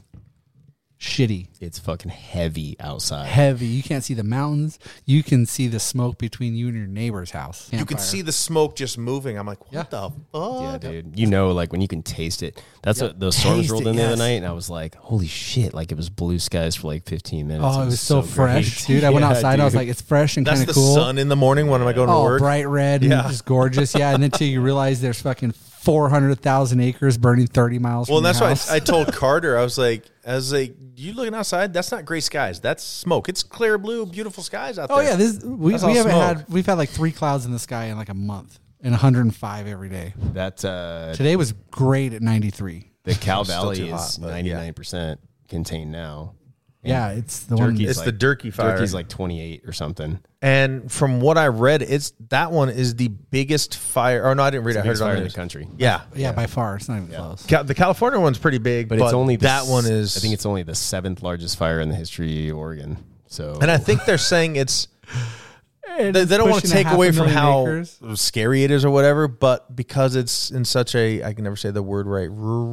Speaker 7: shitty,
Speaker 5: It's fucking heavy outside.
Speaker 7: heavy. You can't see the mountains. You can see the smoke between you and your neighbor's house.
Speaker 4: You can see the smoke just moving. I'm like, what
Speaker 7: Yeah.
Speaker 4: the fuck?
Speaker 5: Yeah, dude. You know, like when you can taste it. That's what those storms
Speaker 7: Taste
Speaker 5: rolled
Speaker 7: it,
Speaker 5: in the other
Speaker 7: yes.
Speaker 5: night, and I was like, holy shit. Like it was blue skies for like 15 minutes.
Speaker 7: Oh, it was so fresh,
Speaker 5: great.
Speaker 7: dude. I went
Speaker 5: Yeah,
Speaker 7: outside. I was
Speaker 5: dude.
Speaker 7: like, it's fresh and
Speaker 4: That's
Speaker 7: kind
Speaker 4: the
Speaker 7: of cool.
Speaker 4: sun in the morning when am I going to
Speaker 7: Oh,
Speaker 4: work?
Speaker 7: bright red and
Speaker 4: Yeah.
Speaker 7: just gorgeous. Yeah. And then till you realize there's fucking 400,000 acres burning 30 miles
Speaker 4: Well,
Speaker 7: from
Speaker 4: and that's
Speaker 7: your
Speaker 4: why
Speaker 7: house.
Speaker 4: I told Carter, I was like, you looking outside? That's not gray skies. That's smoke. It's clear blue, beautiful skies out there.
Speaker 7: Oh yeah, we
Speaker 4: That's all
Speaker 7: haven't
Speaker 4: smoke.
Speaker 7: we've had like 3 clouds in the sky in like a month and 105 every day.
Speaker 5: That
Speaker 7: Today was great at 93.
Speaker 5: the Cow
Speaker 4: Still
Speaker 5: Valley
Speaker 4: too
Speaker 5: is
Speaker 4: hot, but yeah.
Speaker 5: 99% contained now.
Speaker 7: Yeah, it's the one.
Speaker 5: Turkey's
Speaker 4: It's
Speaker 5: like,
Speaker 4: the Durkee fire.
Speaker 5: Turkey's like 28 or something.
Speaker 4: And from what I read, that one is the biggest fire. Or no, I didn't read it. I heard
Speaker 5: Biggest
Speaker 4: it on
Speaker 5: fire
Speaker 4: the
Speaker 5: in the
Speaker 4: news.
Speaker 5: country.
Speaker 4: Yeah.
Speaker 7: Yeah, by far, it's not even close.
Speaker 4: The California one's pretty big,
Speaker 5: But it's only
Speaker 4: that one is.
Speaker 5: I think it's only the 7th largest fire in the history of Oregon. So
Speaker 4: and I think they're saying it's.
Speaker 7: And
Speaker 4: They
Speaker 7: it's
Speaker 4: don't want to
Speaker 7: pushing
Speaker 4: take away from
Speaker 7: 500,000
Speaker 4: how
Speaker 7: acres.
Speaker 4: scary it is or whatever, but because it's in such a, I can never say the word right,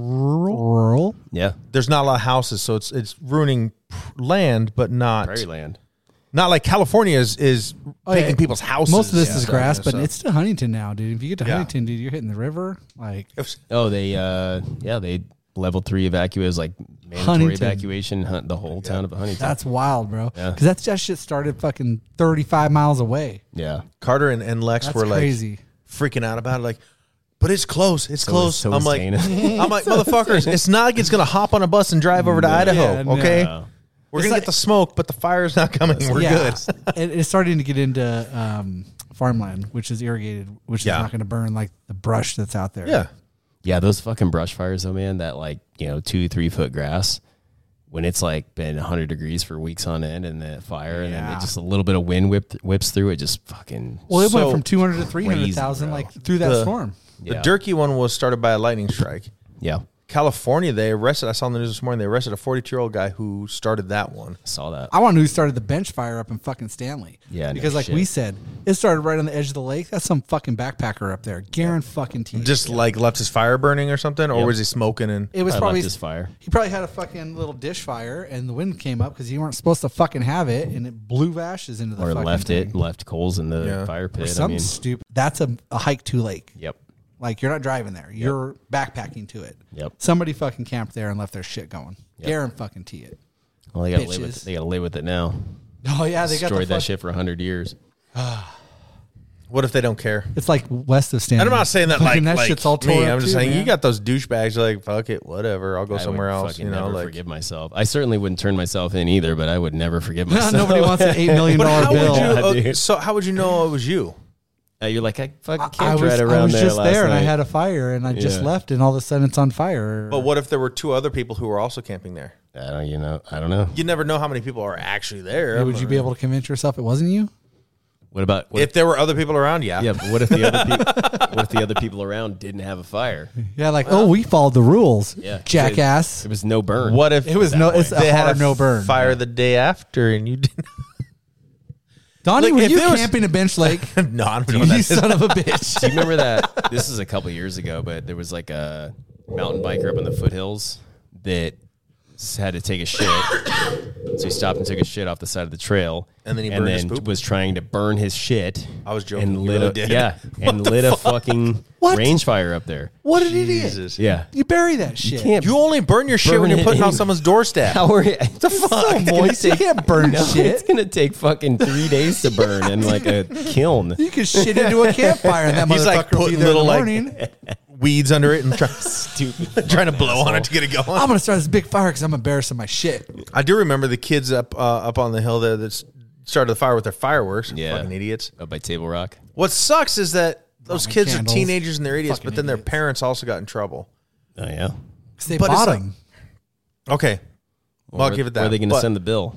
Speaker 7: rural.
Speaker 5: yeah,
Speaker 4: there's not a lot of houses, so it's ruining land, but not
Speaker 5: prairie land.
Speaker 4: not like California is
Speaker 7: Oh, yeah.
Speaker 4: taking people's houses.
Speaker 7: Most of this is
Speaker 4: So,
Speaker 7: grass, but
Speaker 4: so-
Speaker 7: it's to Huntington now, dude. If you get to
Speaker 4: Yeah.
Speaker 7: Huntington, dude, you're hitting the river. Like,
Speaker 5: Oh, they level 3 evacuate like mandatory
Speaker 7: Huntington.
Speaker 5: evacuation. Hunt the whole town of Huntington.
Speaker 7: that's wild, bro.
Speaker 5: Yeah.
Speaker 7: Because that shit started fucking 35 miles away.
Speaker 5: yeah.
Speaker 4: Carter and Lex
Speaker 7: That's
Speaker 4: were like
Speaker 7: crazy.
Speaker 4: freaking out about it, like, but it's close. It's close.
Speaker 5: so
Speaker 4: I'm
Speaker 5: is
Speaker 4: like,
Speaker 5: Dana.
Speaker 4: I'm like, motherfuckers, it's not like it's gonna hop on a bus and drive over to Idaho.
Speaker 7: Yeah, no.
Speaker 4: Okay,
Speaker 5: No.
Speaker 4: we're
Speaker 7: It's
Speaker 4: gonna
Speaker 7: like-
Speaker 4: get the smoke, but the fire's not coming. We're good.
Speaker 7: It's starting to get into farmland, which is irrigated, which
Speaker 4: Yeah.
Speaker 7: is not going to burn like the brush that's out there.
Speaker 4: Yeah.
Speaker 5: Yeah, those fucking brush fires though, man, that like, 2-3 foot grass when it's like been 100 degrees for weeks on end and the fire and then
Speaker 7: Yeah.
Speaker 5: just a little bit of wind whips through it, just fucking
Speaker 7: Well, it
Speaker 4: So
Speaker 7: went from 200 to 300,000
Speaker 5: crazy,
Speaker 7: like through that
Speaker 4: The-
Speaker 7: storm.
Speaker 4: The
Speaker 5: Yeah.
Speaker 4: Durkee one was started by a lightning strike.
Speaker 5: Yeah.
Speaker 4: California, they arrested. I saw in the news this morning. They arrested a 42-year-old guy who started that one.
Speaker 5: Saw that.
Speaker 7: I want to know who started the bench fire up in fucking Stanley.
Speaker 5: Yeah, no
Speaker 7: because like
Speaker 5: shit.
Speaker 7: we said, it started right on the edge of the lake. That's some fucking backpacker up there. Garen fucking T.
Speaker 4: Just like left his fire burning or something, or
Speaker 5: Yep.
Speaker 4: was he smoking? And
Speaker 7: it was
Speaker 5: I
Speaker 7: probably
Speaker 5: left this fire.
Speaker 7: He probably had a fucking little dish fire, and the wind came up because you weren't supposed to fucking have it, and it blew ashes into the
Speaker 5: Or
Speaker 7: fucking
Speaker 5: left
Speaker 7: thing.
Speaker 5: left coals in the
Speaker 4: Yeah.
Speaker 5: fire
Speaker 7: Or
Speaker 5: pit. I
Speaker 7: something
Speaker 5: mean,
Speaker 7: stupid. That's a hike to lake.
Speaker 5: yep.
Speaker 7: Like you're not driving there. You're backpacking to it.
Speaker 5: Yep.
Speaker 7: Somebody fucking camped there and left their shit going.
Speaker 5: Yep.
Speaker 7: Garen fucking T it.
Speaker 5: Well, they gotta live with
Speaker 7: Bitches.
Speaker 5: they gotta live with it now.
Speaker 7: Oh yeah, they got
Speaker 5: Destroyed
Speaker 7: the
Speaker 5: that
Speaker 7: fuck-
Speaker 5: shit for 100 years.
Speaker 4: what if they don't care?
Speaker 7: It's like west of Stanley.
Speaker 4: And I'm not saying that
Speaker 7: Fucking
Speaker 4: like,
Speaker 7: that shit's all
Speaker 4: me.
Speaker 7: torn up
Speaker 4: I'm just
Speaker 7: too,
Speaker 4: saying
Speaker 7: man.
Speaker 4: you got those douchebags. You're like, fuck it, whatever. I'll go
Speaker 5: I
Speaker 4: somewhere
Speaker 5: would
Speaker 4: else.
Speaker 5: fucking
Speaker 4: You know,
Speaker 5: never
Speaker 4: like.
Speaker 5: forgive myself. I certainly wouldn't turn myself in either, but I would never forgive myself.
Speaker 7: Nobody wants an $8 million
Speaker 4: But how
Speaker 7: bill.
Speaker 4: would you?
Speaker 5: Yeah, dude.
Speaker 4: So how would you know it was you?
Speaker 5: You're like, I fucking
Speaker 7: I
Speaker 5: camped
Speaker 7: was,
Speaker 5: right around
Speaker 7: I was
Speaker 5: there
Speaker 7: just
Speaker 5: last
Speaker 7: there and I
Speaker 5: night.
Speaker 7: had a fire and I just
Speaker 5: Yeah.
Speaker 7: left and all of a sudden it's on fire.
Speaker 4: But what if there were 2 other people who were also camping there?
Speaker 5: I don't know.
Speaker 4: You never know how many people are actually there.
Speaker 7: Would you be able to convince yourself it wasn't you?
Speaker 5: What about
Speaker 4: If there were other people around, yeah.
Speaker 5: yeah? But what if the other people around didn't have a fire?
Speaker 7: Yeah, like we followed the rules.
Speaker 5: Yeah,
Speaker 7: Jackass.
Speaker 5: There was no burn.
Speaker 4: What if
Speaker 7: It was no. It's
Speaker 4: they
Speaker 7: a
Speaker 4: had
Speaker 7: hard no burn.
Speaker 4: fire the day after and you didn't?
Speaker 7: Donnie,
Speaker 4: Look,
Speaker 7: were
Speaker 4: if
Speaker 7: you
Speaker 4: there was-
Speaker 7: camping a bench lake?
Speaker 4: No, I don't know what that
Speaker 7: You
Speaker 4: is.
Speaker 7: son of a bitch.
Speaker 5: Do you remember that? This is a couple years ago, but there was like a mountain biker up in the foothills that had to take a shit. So he stopped and took a shit off the side of the trail.
Speaker 4: And then he burned his poop?
Speaker 5: was trying to burn his shit.
Speaker 4: I was joking.
Speaker 5: And
Speaker 4: You
Speaker 5: lit
Speaker 4: really
Speaker 5: a,
Speaker 4: did?
Speaker 5: yeah, and lit a fucking
Speaker 7: What?
Speaker 5: range fire up there.
Speaker 7: What an idiot!
Speaker 4: Jesus.
Speaker 5: Yeah.
Speaker 7: You bury that shit.
Speaker 5: can't
Speaker 4: You only burn your shit when
Speaker 5: Burn
Speaker 4: you're
Speaker 5: it
Speaker 4: putting
Speaker 5: in.
Speaker 4: on someone's doorstep.
Speaker 5: How are the fuck?
Speaker 7: so moist. You can't burn
Speaker 5: No,
Speaker 7: shit.
Speaker 5: It's gonna take fucking 3 days to burn in like a kiln.
Speaker 7: You can shit into a campfire, and that
Speaker 4: He's like
Speaker 7: motherfucker will be
Speaker 4: putting
Speaker 7: there in the
Speaker 4: little like
Speaker 7: morning.
Speaker 4: weeds under it and
Speaker 5: Stupid.
Speaker 4: trying to blow on it to get it going.
Speaker 7: I'm gonna start this big fire because I'm embarrassed of my shit.
Speaker 4: I do remember the kids up on the hill there that started the fire with their fireworks.
Speaker 5: Yeah.
Speaker 4: Fucking idiots.
Speaker 5: Up by Table Rock.
Speaker 4: What sucks is that those
Speaker 7: Roman
Speaker 4: kids
Speaker 7: candles.
Speaker 4: are teenagers and they're idiots,
Speaker 7: Fucking
Speaker 4: but then their
Speaker 7: idiots.
Speaker 4: parents also got in trouble.
Speaker 5: Oh yeah.
Speaker 7: 'Cause they
Speaker 4: But it's
Speaker 7: bought
Speaker 4: like-
Speaker 7: them.
Speaker 4: Okay. Well, I'll give it that.
Speaker 5: Where are they going
Speaker 4: But
Speaker 5: to send the bill?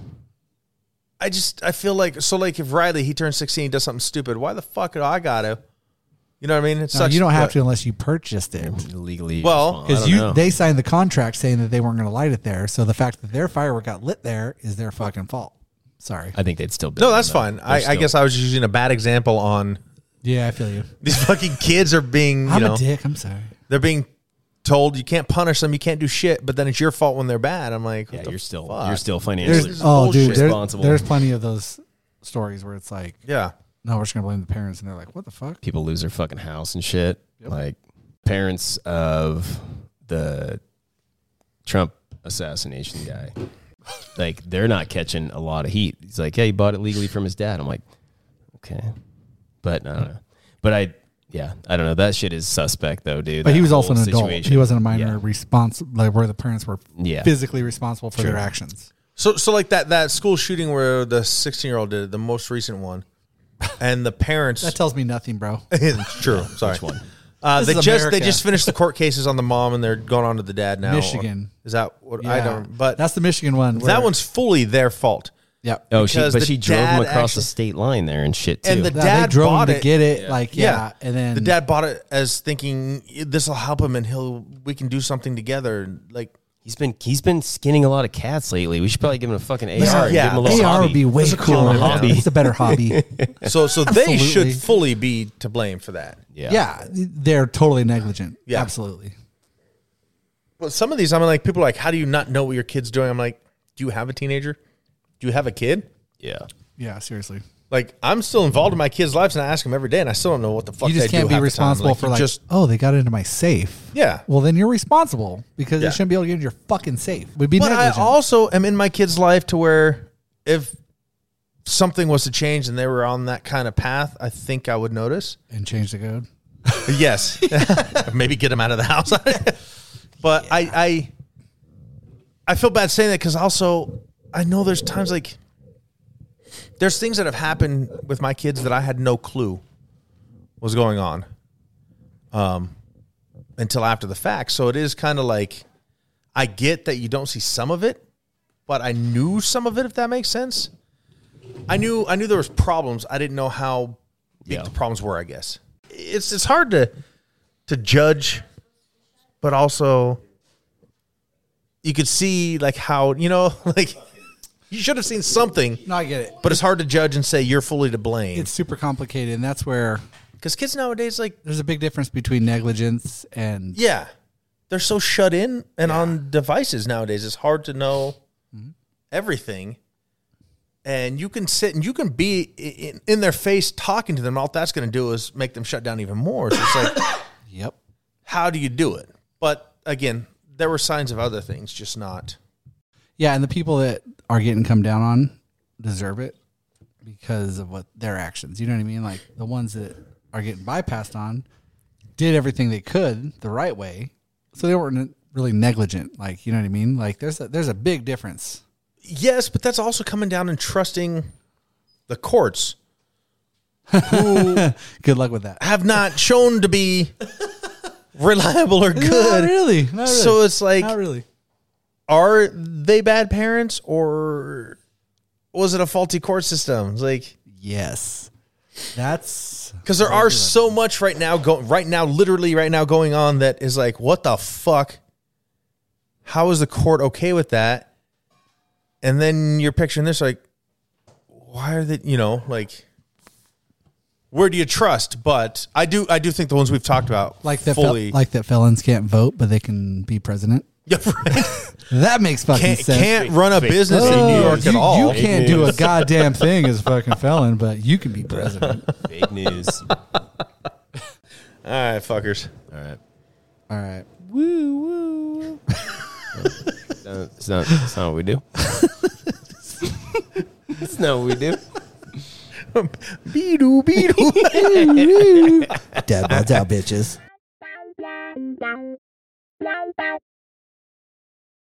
Speaker 4: I feel like, so like if Riley, he turns 16, he does something stupid, why the fuck do I gotta? You know what I mean? It
Speaker 7: No,
Speaker 4: sucks,
Speaker 7: you don't have
Speaker 4: but-
Speaker 7: to unless you purchased it.
Speaker 5: Legally.
Speaker 4: Well,
Speaker 7: Because they signed the contract saying that they weren't going to light it there. So the fact that their firework got lit there is their fucking fault. Sorry.
Speaker 5: I think they'd still bill
Speaker 4: No, that's
Speaker 5: them, though.
Speaker 4: fine. I guess I was using a bad example on
Speaker 7: Yeah, I feel you.
Speaker 4: these fucking kids are being,
Speaker 7: I'm a dick. I'm sorry.
Speaker 4: they're being told you can't punish them, you can't do shit, but then it's your fault when they're bad. I'm like,
Speaker 5: Yeah,
Speaker 4: what the
Speaker 5: you're still
Speaker 4: fuck?
Speaker 5: financially
Speaker 7: Dude, there's,
Speaker 5: responsible.
Speaker 7: there's plenty of those stories where it's like,
Speaker 4: Yeah.
Speaker 7: no, we're just going to blame the parents. And they're like, what the fuck?
Speaker 5: People lose their fucking house and shit. Like parents of the Trump assassination guy. Like they're not catching a lot of heat. He's like, yeah, he bought it legally from his dad. I'm like, okay, but I don't know. But I don't know. That shit is suspect though, dude.
Speaker 7: But
Speaker 5: That
Speaker 7: he was also
Speaker 5: whole
Speaker 7: an adult.
Speaker 5: situation.
Speaker 7: He wasn't a minor
Speaker 5: Yeah.
Speaker 7: responsible, like where the parents were
Speaker 5: Yeah.
Speaker 7: physically responsible for
Speaker 5: True.
Speaker 7: their actions.
Speaker 4: So like that school shooting where the 16-year-old did it, the most recent one, and the parents.
Speaker 7: That tells me nothing, bro.
Speaker 4: It's true. Sorry.
Speaker 5: Which one?
Speaker 7: This
Speaker 4: They
Speaker 7: is
Speaker 4: just
Speaker 7: America.
Speaker 4: finished the court cases on the mom, and they're going on to the dad now.
Speaker 7: Michigan.
Speaker 4: Is that what I
Speaker 7: Yeah.
Speaker 4: don't? But
Speaker 7: that's the Michigan one.
Speaker 4: that one's fully their fault.
Speaker 7: Yep.
Speaker 5: Oh,
Speaker 4: Because
Speaker 5: she drove him
Speaker 4: dad
Speaker 5: across
Speaker 4: actually-
Speaker 5: the state line there and shit too.
Speaker 4: And the
Speaker 7: They
Speaker 4: dad
Speaker 7: drove him
Speaker 4: bought
Speaker 7: to
Speaker 4: it.
Speaker 7: get it. Like, yeah. And then
Speaker 4: the dad bought it as thinking this will help him, and we can do something together. Like
Speaker 5: he's been skinning a lot of cats lately. We should probably give him a fucking AR. And
Speaker 4: yeah.
Speaker 5: give him a little
Speaker 7: AR
Speaker 5: hobby.
Speaker 7: would be way
Speaker 4: That's a cool
Speaker 7: cooler.
Speaker 4: hobby.
Speaker 7: It's a better hobby.
Speaker 4: so they should
Speaker 7: Absolutely.
Speaker 4: fully be to blame for that.
Speaker 7: Yeah, they're totally negligent.
Speaker 4: Yeah.
Speaker 7: Absolutely.
Speaker 4: But some of these, I'm like, people are like, how do you not know what your kid's doing? I'm like, do you have a teenager? Do you have a kid?
Speaker 5: Yeah.
Speaker 7: Yeah, seriously.
Speaker 4: Like, I'm still involved in my kids' lives, and I ask them every day, and I still don't know what the fuck
Speaker 7: You
Speaker 4: they
Speaker 7: just
Speaker 4: do
Speaker 7: can't be
Speaker 4: half the time.
Speaker 7: responsible for
Speaker 4: you
Speaker 7: like,
Speaker 4: just
Speaker 7: oh, they got into my safe.
Speaker 4: yeah.
Speaker 7: Well, then you're responsible because
Speaker 4: Yeah.
Speaker 7: they shouldn't be able to get into your fucking safe. Would be
Speaker 4: But
Speaker 7: negligent.
Speaker 4: I also am in my kid's life to where if something was to change and they were on that kind of path, I think I would notice.
Speaker 7: and change the code.
Speaker 4: Yes. Maybe get them out of the house. But I feel bad saying that because also I know there's times like there's things that have happened with my kids that I had no clue was going on until after the fact. So it is kind of like I get that you don't see some of it, but I knew some of it, if that makes sense. I knew there was problems. I didn't know how big the problems were, I guess. It's hard to judge, but also you could see like how, like you should have seen something,
Speaker 7: No, I get it.
Speaker 4: but it's hard to judge and say you're fully to blame.
Speaker 7: It's super complicated, and that's where
Speaker 4: Because kids nowadays, like,
Speaker 7: there's a big difference between negligence and
Speaker 4: yeah, they're so shut in and on devices nowadays. It's hard to know everything. And you can sit and you can be in their face talking to them. All that's going to do is make them shut down even more. So it's like,
Speaker 7: Yep.
Speaker 4: how do you do it? But again, there were signs of other things, just not.
Speaker 7: Yeah, and the people that are getting come down on deserve it because of what their actions. You know what I mean? Like the ones that are getting bypassed on did everything they could the right way, so they weren't really negligent. Like, you know what I mean? Like there's a big difference.
Speaker 4: Yes, but that's also coming down and trusting the courts, who
Speaker 7: Good luck with that.
Speaker 4: have not shown to be reliable or
Speaker 7: Not
Speaker 4: good.
Speaker 7: really. Not really.
Speaker 4: So it's like,
Speaker 7: not really.
Speaker 4: are they bad parents or was it a faulty court system? It's like,
Speaker 7: Yes. That's
Speaker 4: Because there are so much literally right now going on that is like, what the fuck? How is the court okay with that? And then you're picturing this like, why are they, like, where do you trust? But I do think the ones we've talked about
Speaker 7: like that.
Speaker 4: fully.
Speaker 7: Like that felons can't vote, but they can be president.
Speaker 4: Yeah, right.
Speaker 7: That makes fucking sense.
Speaker 4: Can't run a business in New York at all.
Speaker 7: You can't do a goddamn thing as a fucking felon, but you can be president.
Speaker 5: Fake news.
Speaker 4: All right, fuckers.
Speaker 5: All right.
Speaker 7: All right. Woo woo.
Speaker 5: It's not what we do. It's not what we do.
Speaker 4: Beedoo, beedoo.
Speaker 7: Dad bods out, bitches.